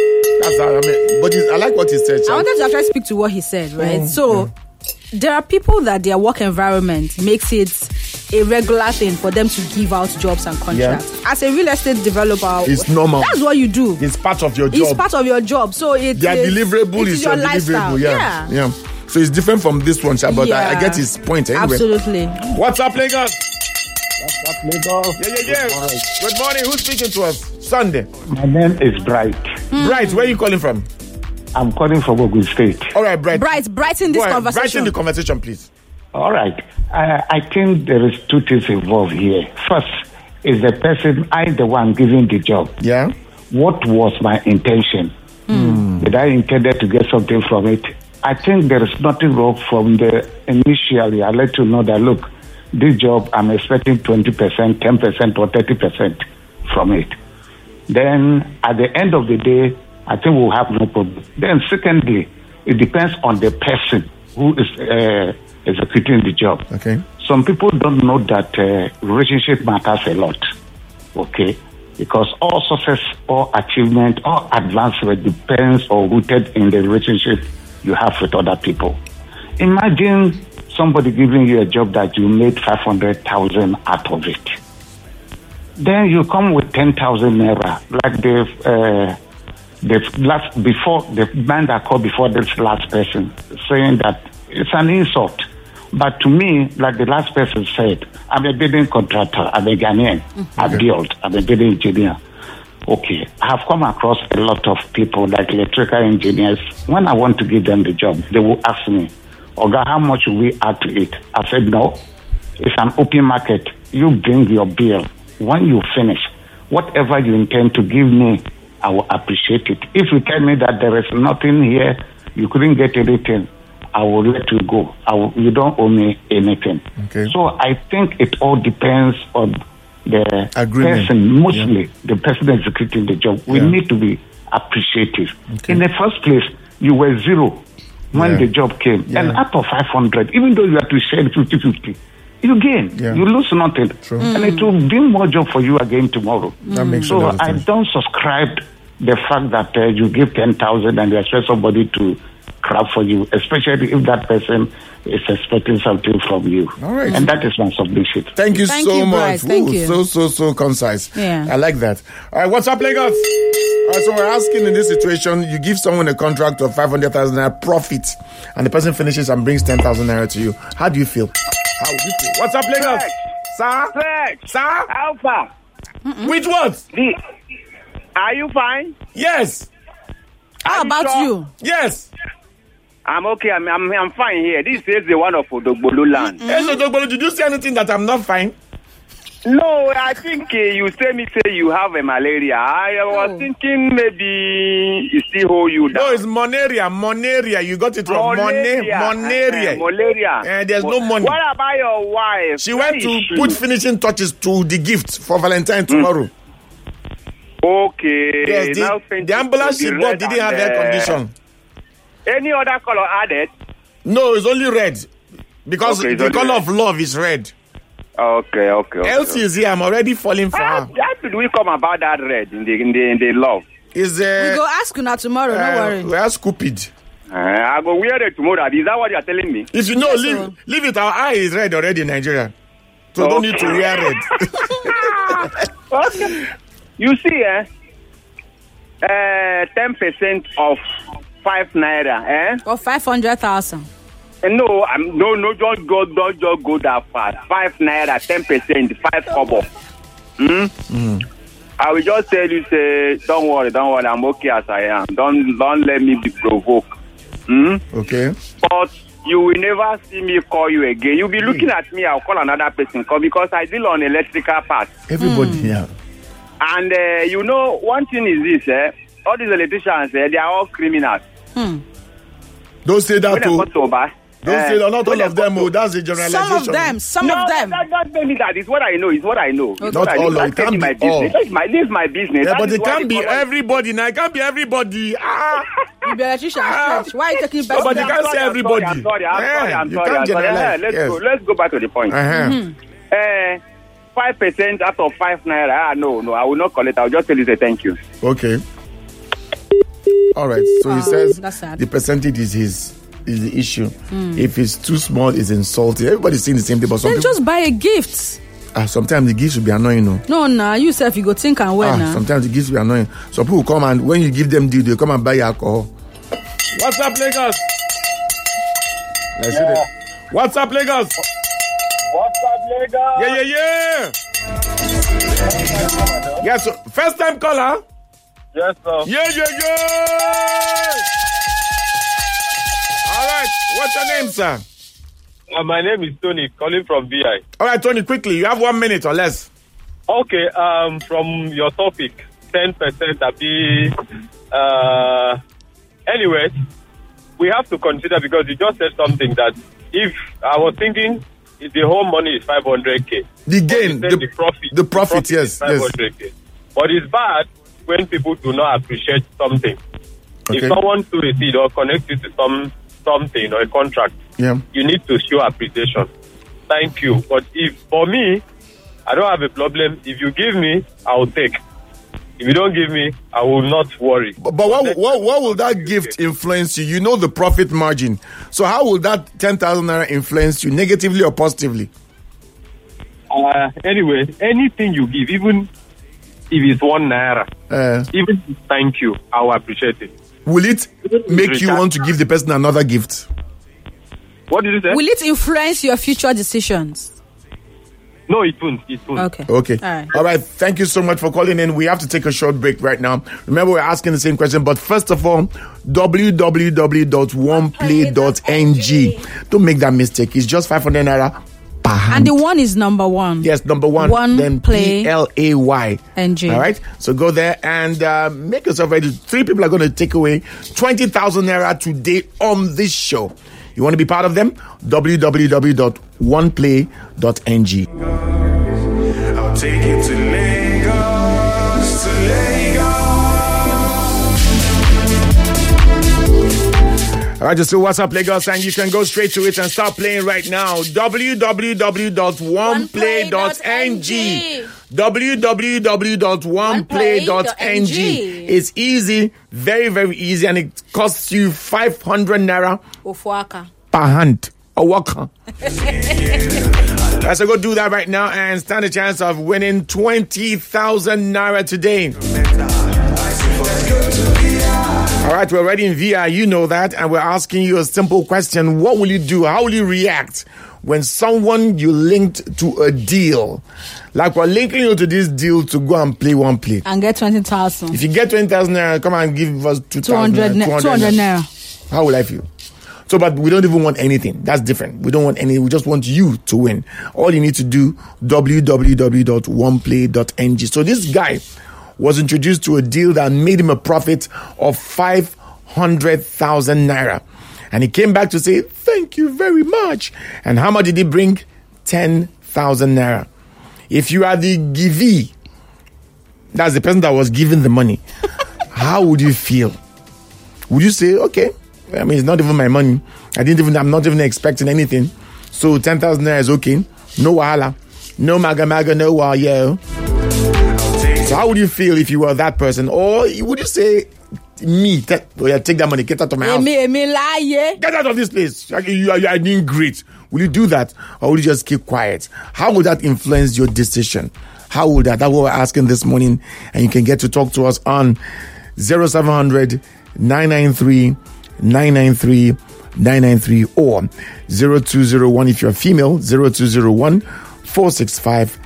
But I like what he said. I wanted to actually speak to what he said, right? There are people that their work environment makes it a regular thing for them to give out jobs and contracts. As a real estate developer, it's normal. That's what you do. It's part of your job. It's part of your job. So their deliverable is your lifestyle. Deliverable. Yeah. So it's different from this one, but I get his point anyway. Absolutely. What's up, Lagos? What's up, Lagos? Yeah. Good morning. Who's speaking to us? Sunday. My name is Bright. Bright, where are you calling from? I'm calling from Ogun State. All right, Bright. Brighten this conversation. Brighten the conversation, please. All right. I think there is two things involved here. First, is the person, the one giving the job. Yeah. What was my intention? Did I intended to get something from it? I think there is nothing wrong from the initially. I let you know that, look, this job, I'm expecting 20%, 10% or 30% from it. Then at the end of the day, I think we'll have no problem. Then secondly, it depends on the person who is executing the job. Okay. Some people don't know that relationship matters a lot. Okay. Because all success, all achievement, all advancement depends or rooted in the relationship you have with other people. Imagine somebody giving you a job that you made 500,000 out of it. Then you come with 10,000 naira, like the man that called before this last person, saying that it's an insult. But to me, like the last person said, I'm a building contractor, I'm a Ghanaian, I build, I'm a building engineer. Okay, I have come across a lot of people like electrical engineers. When I want to give them the job, they will ask me, Oga, how much will we add to it? I said, no, it's an open market. You bring your bill. When you finish, whatever you intend to give me, I will appreciate it. If you tell me that there is nothing here, you couldn't get anything, I will let you go. You don't owe me anything. Okay. So I think it all depends on the agreement. Person, mostly the person executing the job. We need to be appreciative. Okay. In the first place, you were zero when the job came. And out of 500, even though you have to share 50-50, you gain. You lose nothing. True. And it will bring more job for you again tomorrow. That makes so sense. I don't subscribe the fact that you give 10,000 and you expect somebody to crap for you, especially if that person is expecting something from you. All right. And that is my submission. Thank you so much. Bryce. Thank you. So concise. Yeah. I like that. All right, what's up, Lagos? All right, so we're asking in this situation, you give someone a contract of 500,000 naira profit, and the person finishes and brings 10,000 naira to you. How do you feel? How would you feel? What's up, Lagos? Sir? Sir? Alpha. Which what? Are you fine? Yes. How about you? Yes. I'm okay. I'm fine here. This is the one of Odogbolo land. Yes, Odogbolo, did you say anything that I'm not fine? No, I think you say you have a malaria. I was thinking maybe it still hold you down. No, it's Monaria. You got it wrong. Monaria. Malaria. There's no money. What about your wife? She went to put finishing touches to the gift for Valentine tomorrow. Okay. Yes, the ambulance she bought didn't have air condition. Any other color added? No, it's only red. Because the color of love is red. Okay. Elsie is here. I'm already falling for her. How did we come about that red in the love? We go ask you now tomorrow. Don't worry. We ask Cupid. I go wear it tomorrow. Is that what you're telling me? If you know, leave it. Our eye is red already in Nigeria. So don't need to wear red. Okay. You see, 10% of 5 naira, Or 500,000. No, don't go that far. 5 naira, 10%, 5 kobo. I will just tell you, say, don't worry, I'm okay as I am. Don't let me be provoked. Okay. But you will never see me call you again. You'll be looking at me, I'll call another person because I deal on electrical parts. Everybody here. And one thing is this, all these electricians, they are all criminals. Don't say that too. Don't say that, not all of them. That's a generalization. Some of them. Don't tell me that. It's what I know. Okay. Not all. It can't be all. This is my business. Yeah, but it can't be everybody. Now, it can't be everybody. You be electrician. Why are you taking back? But you can't say everybody. I'm sorry. Let's go back to the point. 5% out of 5 naira. No, I will not collect. I'll just tell you say thank you. Okay. All right. So he says the percentage is the issue. If it's too small, it's insulting. Everybody's saying the same thing, but some then just buy a gift. Sometimes the gift should be annoying. No, you self you go think and when. Sometimes the gift should be annoying. Some people come and when you give them deal, they come and buy alcohol. What's up, Lagos? Let's see that. What's up, Lagos? What's up, Lagos? Yeah. Yes, so first time caller. Yes, sir. Yeah. All right. What's your name, sir? My name is Tony, calling from VI. All right, Tony, quickly. You have 1 minute or less. Okay. From your topic, 10% anyways, we have to consider because you just said something that if I was thinking if the whole money is 500k. The gain, the profit, yes. 500k. Yes. But it's bad when people do not appreciate something. Okay. If someone to receive or connect you to something or a contract you need to show appreciation. Thank you. But if for me, I don't have a problem. If you give me, I will take. If you don't give me, I will not worry. But what will that gift influence you? You know the profit margin. So how will that 10,000 naira influence you, negatively or positively? Anyway, anything you give, even if it's 1 naira, even thank you, I will appreciate it. Will it make you want to give the person another gift? What did you say? Will it influence your future decisions? No, it won't. It won't. Okay. All right. Thank you so much for calling in. We have to take a short break right now. Remember, we're asking the same question, but first of all, www.oneplay.ng. Don't make that mistake. It's just 500 naira per hand. And the one is number one. Yes, number one. Then PLAY. NG. All right. So go there and make yourself ready. 3 people are going to take away 20,000 naira today on this show. You want to be part of them? www.oneplay.ng. I'll take it to Lagos, to Lagos. All right, just do WhatsApp Lagos, and you can go straight to it and start playing right now. www.oneplay.ng. www.oneplay.ng. It's easy, very, very easy, and it costs you 500 naira per hand. A worker. So go do that right now and stand a chance of winning 20,000 naira today. All right, we're already in VR, you know that, and we're asking you a simple question. What will you do? How will you react when someone you linked to a deal, like we're linking you to this deal to go and play one play and get 20,000? If you get 20,000 naira, come and give us 200 naira. How will I feel? So, but we don't even want anything. That's different. We don't want any. We just want you to win. All you need to do, www.oneplay.ng. So this guy was introduced to a deal that made him a profit of 500,000 naira. And he came back to say, thank you very much. And how much did he bring? 10,000 naira. If you are the givee, that's the person that was given the money, how would you feel? Would you say, okay, I mean, it's not even my money. I'm not even expecting anything. So 10,000 naira is okay. No wahala. No maga, no wayo. So how would you feel if you were that person? Or would you say, take that money, get out of my house. Get out of this place. You are doing great. Will you do that? Or will you just keep quiet? How would that influence your decision? How would that? That's what we're asking this morning. And you can get to talk to us on 0700 993 993 993 or 0201 if you're female, 0201 465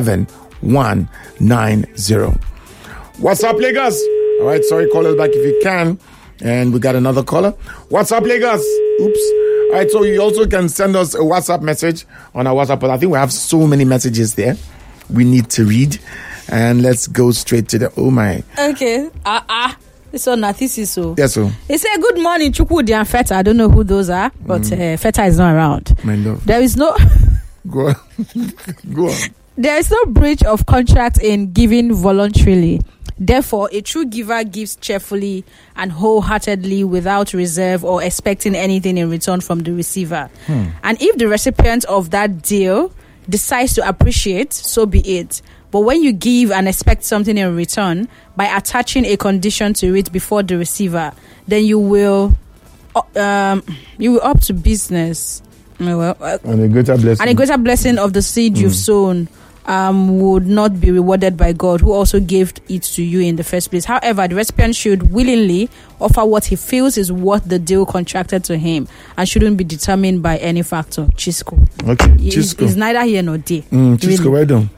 7190. What's up, Lagos? All right, sorry, call us back if you can. And we got another caller. What's up, Lagos? Oops. All right, so you also can send us a WhatsApp message on our WhatsApp, but I think we have so many messages there we need to read. And let's go straight to the, oh my. Okay. This one, this is so. Yes, so. They say, good morning, Chukwudi and Feta. I don't know who those are, but Feta is not around. My love. There is no... Go on. Go on. There is no breach of contract in giving voluntarily. Therefore, a true giver gives cheerfully and wholeheartedly without reserve or expecting anything in return from the receiver. And if the recipient of that deal decides to appreciate, so be it. But when you give and expect something in return by attaching a condition to it before the receiver, then you will up to business. And a greater blessing of the seed you've sown would not be rewarded by God, who also gave it to you in the first place. However, the recipient should willingly offer what he feels is worth the deal contracted to him and shouldn't be determined by any factor. Chisco. Okay, Chisco. It's neither here nor there. Chisco, really. well done.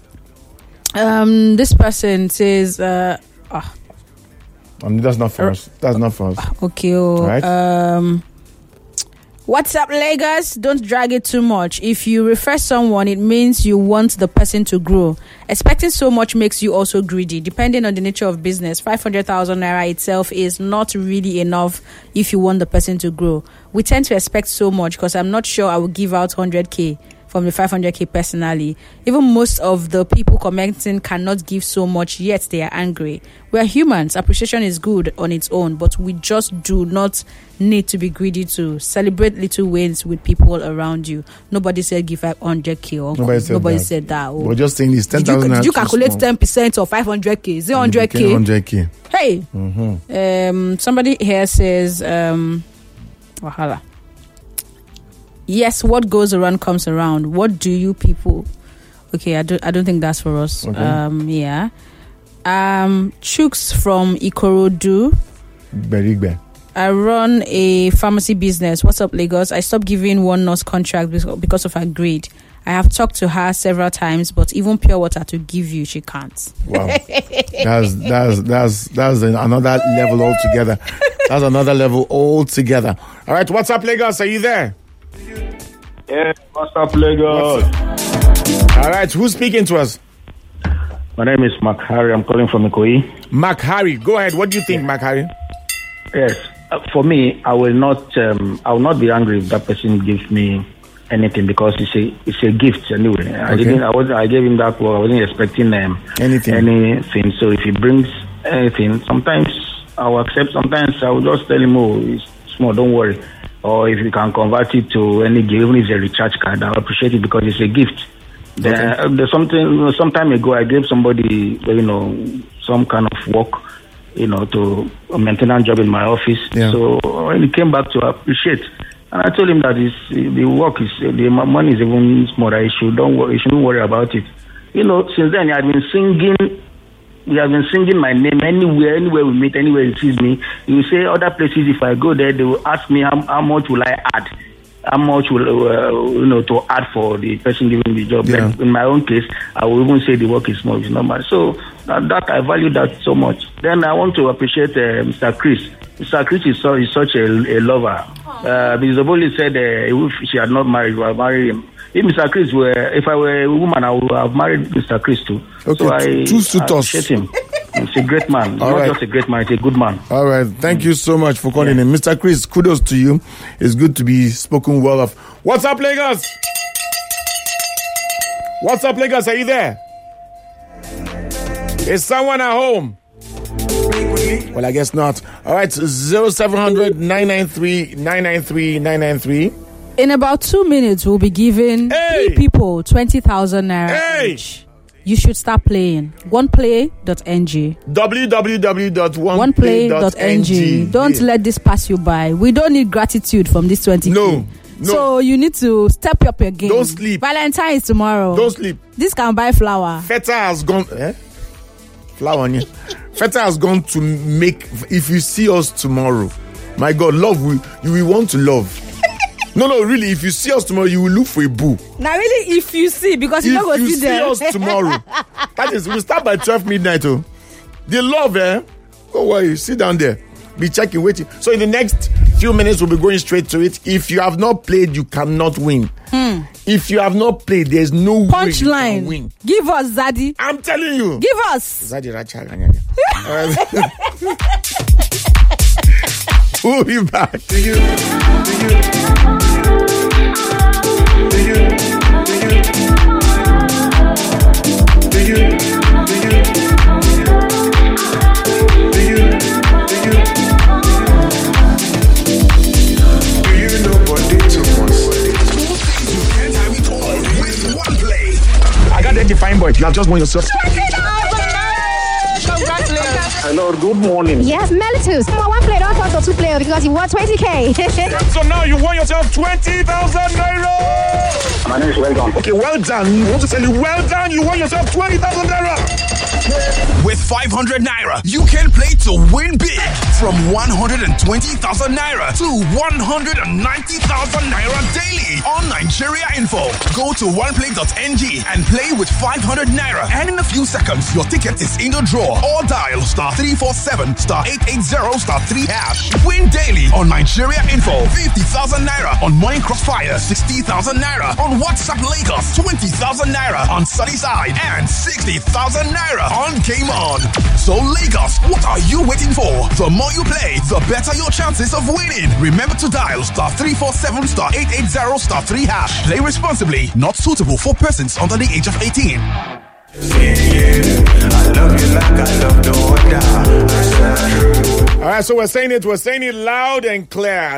This person says, that's not for us. That's not for us. Okay. Right. What's up, Lagos? Don't drag it too much. If you refer someone, it means you want the person to grow. Expecting so much makes you also greedy. Depending on the nature of business, 500,000 naira itself is not really enough if you want the person to grow. We tend to expect so much because I'm not sure I will give out 100K from the 500k personally. Even most of the people commenting cannot give so much, yet they are angry. We are humans. Appreciation is good on its own, but we just do not need to be greedy to celebrate little wins with people around you. Nobody said give 500k. Nobody said that. Oh. We're just saying this 10,000. Did you calculate 10% of 500k? Is it 100k? 100k. Hey. Somebody here says, Wahala. Yes, what goes around comes around. What do you people? Okay, I don't think that's for us. Okay. Yeah. Chooks from Ikorodu. Berigbe. I run a pharmacy business. What's up, Lagos? I stopped giving one nurse contract because of her grade. I have talked to her several times, but even pure water to give you, she can't. Wow, that's another level altogether. That's another level altogether. All right, what's up, Lagos? Are you there? Yeah, what's up, Lagos? All right, who's speaking to us? My name is Mark Harry. I'm calling from Ikoyi. Mark Harry, go ahead. What do you think, Mark Harry? Yes, for me, I will not be angry if that person gives me anything because it's a gift anyway. Okay. I gave him that work. I wasn't expecting anything. So if he brings anything, sometimes I will accept. Sometimes I will just tell him, "Oh, it's small. Don't worry." Or if you can convert it to any gift, even if it's a recharge card, I appreciate it because it's a gift. Okay. There's some time ago, I gave somebody, some kind of work, to a maintenance job in my office. Yeah. So when he came back to appreciate, and I told him that the work is, the money is even smaller. He shouldn't worry about it. Since then, I've been singing. We have been singing my name anywhere we meet, anywhere he sees me. He will say other places, if I go there, they will ask me how much will I add? How much will, to add for the person giving the job. Yeah. In my own case, I will even say the work is small, it's normal. So that I value that so much. Then I want to appreciate Mr. Chris. Mr. Chris is such a lover. Mrs. Oboli said if she had not married, I would marry him. If Mr. Chris if I were a woman, I would have married Mr. Chris too. Okay, so I appreciate him. He's a great man. Not just a great man, he's a good man. All right. Thank you so much for calling in. Mr. Chris, kudos to you. It's good to be spoken well of. What's up, Lagos? What's up, Lagos? Are you there? Is someone at home? Well, I guess not. All right. 0700 993 993 993. In about 2 minutes, we'll be giving 3 people 20,000 naira each. You should start playing. Oneplay.ng. www.oneplay.ng. Don't let this pass you by. We don't need gratitude from this 20K. No. So you need to step up your game. Don't sleep. Valentine is tomorrow. Don't sleep. This can buy flour. Feta has gone. Flour on you. Feta has gone to make. If you see us tomorrow, my God, love. You will want to love. No, really, if you see us tomorrow, you will look for a boo. Now, really, if you see, because you don't go see them. If you see us tomorrow, that is, we'll start by 12 midnight. Oh. The love, don't worry, sit down there. Be checking, waiting. So in the next few minutes, we'll be going straight to it. If you have not played, you cannot win. If you have not played, there's no way you can win. Give us, Zaddy. I'm telling you. Give us. Zaddy Racha. We'll be back. Do you? I got that defined boy. You have just won yourself. Congratulations. Hello, good morning. Yes, Melitus. One player, don't talk to 2 players because you won 20K. So now you won yourself 20,000 naira. My name is Well Done. Okay, well done. You want to tell you, well done. You won yourself 20,000 naira. With 500 naira, you can play to win big. From 120,000 naira to 190,000 naira daily on Nigeria Info. Go to oneplay.ng and play with 500 naira. And in a few seconds, your ticket is in the draw. Or dial *347 *880 *3#. Win daily on Nigeria Info. 50,000 naira on Money Crossfire. 60,000 naira on WhatsApp Lagos. 20,000 naira on Sunnyside. And 60,000 naira on Game On. So Lagos, what are you waiting for? The more you play, the better your chances of winning. Remember to dial *347*880*3#. Play responsibly. Not suitable for persons under the age of 18. I love you like I love no other. All right, so we're saying it loud and clear.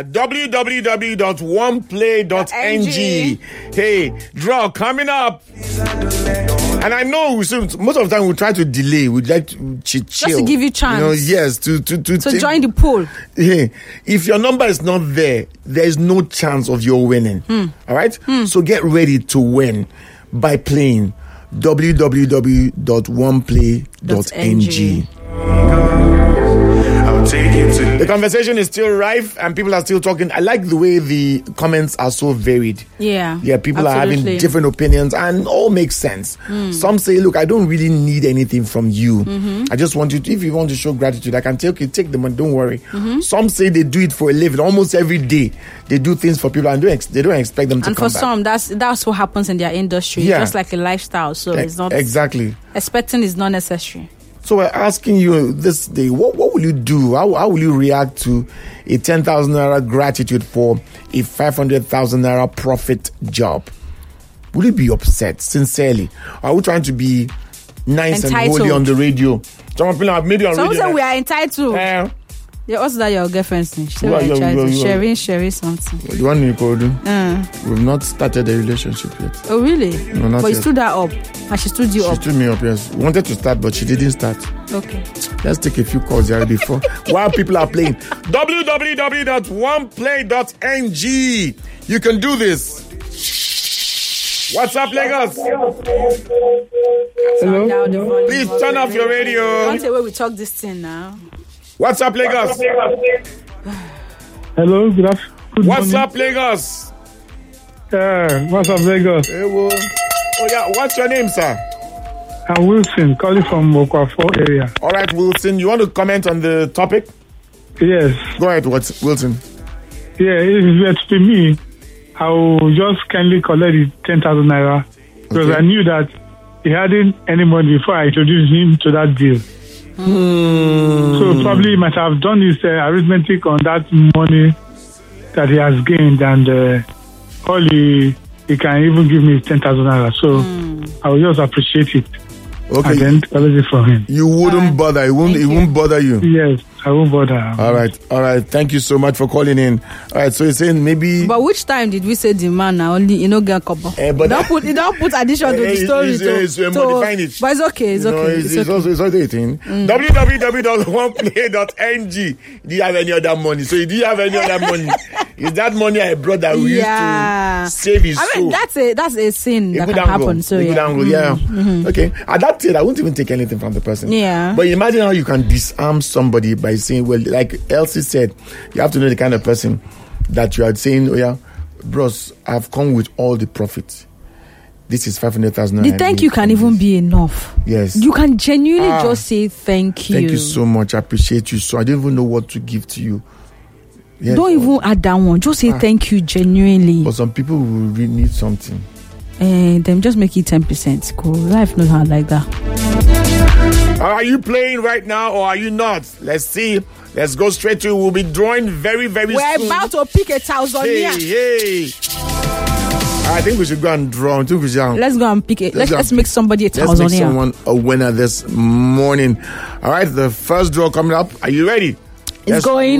www.oneplay.ng. Hey, draw coming up. And I know most of the time we try to delay. We'd like to chill. Just to give you chance. Yes, to join the pool. Hey, if your number is not there, there is no chance of your winning. All right? So get ready to win by playing www.oneplay.ng. The conversation is still rife and people are still talking. I like the way the comments are so varied. Yeah, people absolutely. are having different opinions and all makes sense. Some say, look, I don't really need anything from you. I just want you to, if you want to show gratitude, I can take the money, don't worry. Some say they do it for a living. Almost every day they do things for people and they don't expect them to come back. And for some, that's what happens in their industry. Yeah. Just like a lifestyle. So it's not exactly. Expecting is not necessary. So we're asking you this day, what will you do? How will you react to a 10,000 naira gratitude for a 500,000 naira profit job? Will you be upset, sincerely? Are we trying to be nice and holy on the radio? Some people have made it on radio. Some say we are entitled. Yeah, what's that your girlfriend's name? Sharing something. The one you called? We've not started a relationship yet. Oh, really? No, not but yet. you stood her up. And she stood you up. She stood me up, yes. We wanted to start, but she didn't start. Okay. Let's take a few calls here before. While people are playing. www.oneplay.ng. You can do this. What's up, Lagos? Hello? Please turn off your radio. Don't say where we talk this thing now. What's up, Lagos? Hello, good afternoon. What's up, Lagos? What's up, Lagos? Hey, well. Oh, yeah. What's your name, sir? I'm Wilson, calling from Okwafo area. All right, Wilson. You want to comment on the topic? Yes. Go ahead, Wilson. Yeah, if it were to be me, I will just kindly collect the 10,000 naira because I knew that he hadn't any money before I introduced him to that deal. So probably he might have done his arithmetic on that money that he has gained, and all he can even give me 10,000 naira. So I will just appreciate it. Okay. And then collect it from him. You wouldn't bother. It won't bother you. Yes, I won't bother. All right. Thank you so much for calling in. All right. So you're saying maybe. But which time did we say the man now only get couple? But don't put addition to the story. It's modifying it. But it's okay. It's okay. It's also 18. www.oneplay.ng. Do you have any other money? So do you have any other money? Is that money I brought that we used to save his soul? I mean, that's a sin that can happen. So yeah. Okay. At that stage, I won't even take anything from the person. Yeah. But imagine how you can disarm somebody by saying, well, like Elsie said, you have to know the kind of person that you are saying, oh yeah, bros, I've come with all the profits. This is 500,000. The thank you can even be enough. Yes. You can genuinely just say thank you. Thank you so much. I appreciate you. So I don't even know what to give to you. Yes. Don't even add that one. Just say thank you genuinely. But some people will really need something. Then just make it 10%. Cool. Life not hard like that. Are you playing right now or are you not? Let's see. Let's go straight to. We'll be drawing very, very soon. We're about to pick 1,000 here. Hey. I think we should go and draw. Let's go and pick it. Let's make somebody 1,000 here. Let's make here. someone a winner this morning. All right, the first draw coming up. Are you ready? It's going.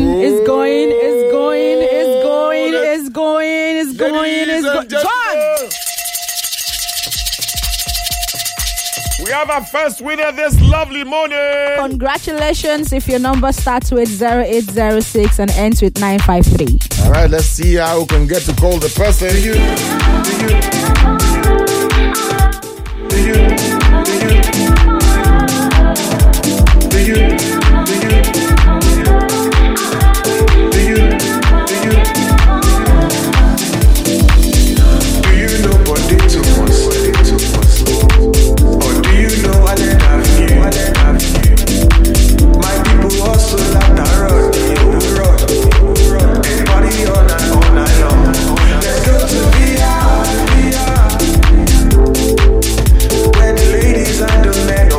We have our first winner this lovely morning. Congratulations if your number starts with 0806 and ends with 953. All right, let's see how we can get to call the person. Where the ladies and the men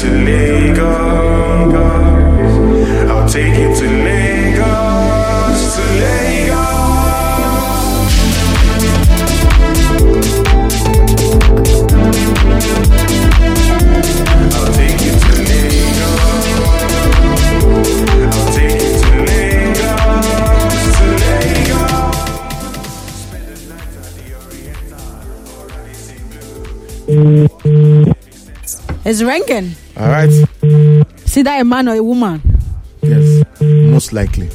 to Lagos. I'll take you to Lagos, to Lagos. I'll take you to Lagos. I'll take you to Lagos, to Lagos. Spend the night at the Oriental. It's ranking. All right. See that a man or a woman? Yes, most likely.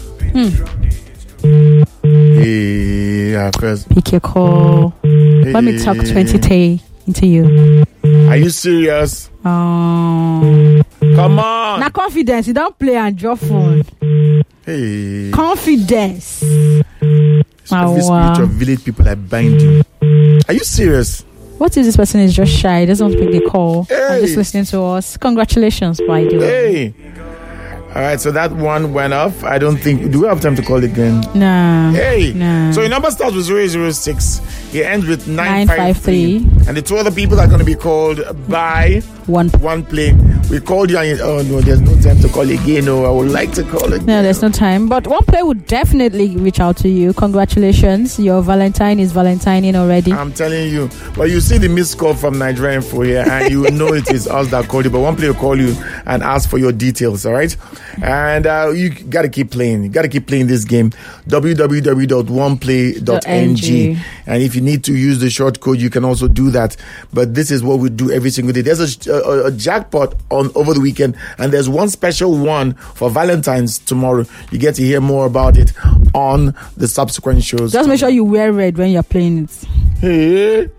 Yeah, first. Pick your call. Let me talk 20K into you. Are you serious? Oh. Come on. Now confidence. You don't play and drop phone. Hey. Confidence. This spirit of village people that bind you. Are you serious? What if this person is just shy? Doesn't want to pick the call. Hey. I'm just listening to us. Congratulations, by the way. Hey. All right, so that one went off. I don't think. Do we have time to call again? No. Hey. No. So your number starts with 006. It ends with 953. And the two other people are going to be called by one play. We called you and oh no, there's no time to call again. No, I would like to call again. No, there's no time. But one play would definitely reach out to you. Congratulations. Your Valentine is Valentining already. I'm telling you. Well, you see the missed call from Nigeria Info here and you know it is us that called you. But one play will call you and ask for your details, all right? And you got to keep playing. You got to keep playing this game. www.oneplay.ng. And if you need to use the short code, you can also do that. But this is what we do every single day. There's a jackpot on over the weekend, and there's one special one for Valentine's tomorrow. You get to hear more about it on the subsequent shows. Just make sure you wear red when you're playing it. Hey.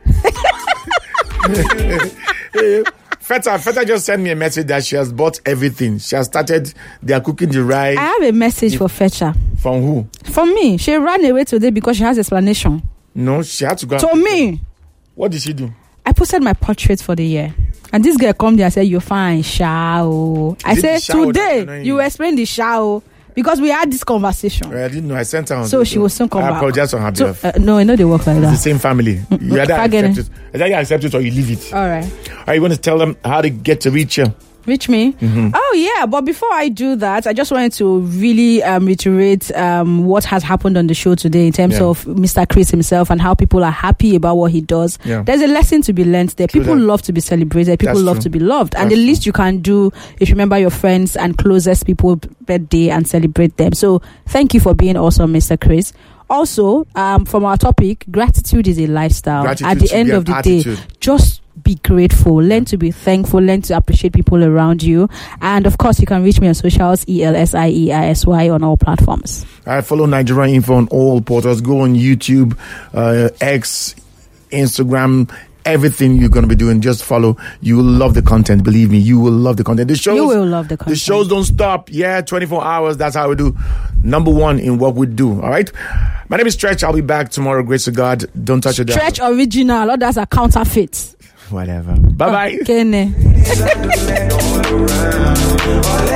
Hey. Feta just sent me a message that she has bought everything. She has started, they are cooking the rice. I have a message for Feta. From who? From me. She ran away today because she has explanation. No, she had to go. To me. What did she do? I posted my portrait for the year. And this girl come there and said, you're fine, Shao. I said, today, you explain the Shao. Because we had this conversation. Well, I didn't know. I sent her on. So she will soon come back. I apologize on her behalf. No, I know they work like that. It's the same family. You either accept it. Either you accept it or you leave it. All right. Are you going to tell them how to get to reach you? Reach me? Mm-hmm. Oh, yeah. But before I do that, I just wanted to really reiterate what has happened on the show today in terms of Mr. Chris himself and how people are happy about what he does. Yeah. There's a lesson to be learned there. People love to be celebrated. People love to be loved. And the least you can do is remember your friends and closest people birthday and celebrate them. So thank you for being awesome, Mr. Chris. Also, from our topic, gratitude is a lifestyle. At the end of the day, just be grateful, learn to be thankful, learn to appreciate people around you. And of course, you can reach me on socials, ELSIEISY on all platforms. I follow Nigeria Info on all portals. Go on YouTube, X, Instagram, everything you're going to be doing, just follow. You will love the content. Believe me, you will love the content. The shows, you will love the content. The shows don't stop. Yeah, 24 hours. That's how we do. Number one in what we do. All right. My name is Stretch. I'll be back tomorrow. Grace to God. Don't touch it down. Stretch original. Others are counterfeit. Whatever. Bye bye. Okay.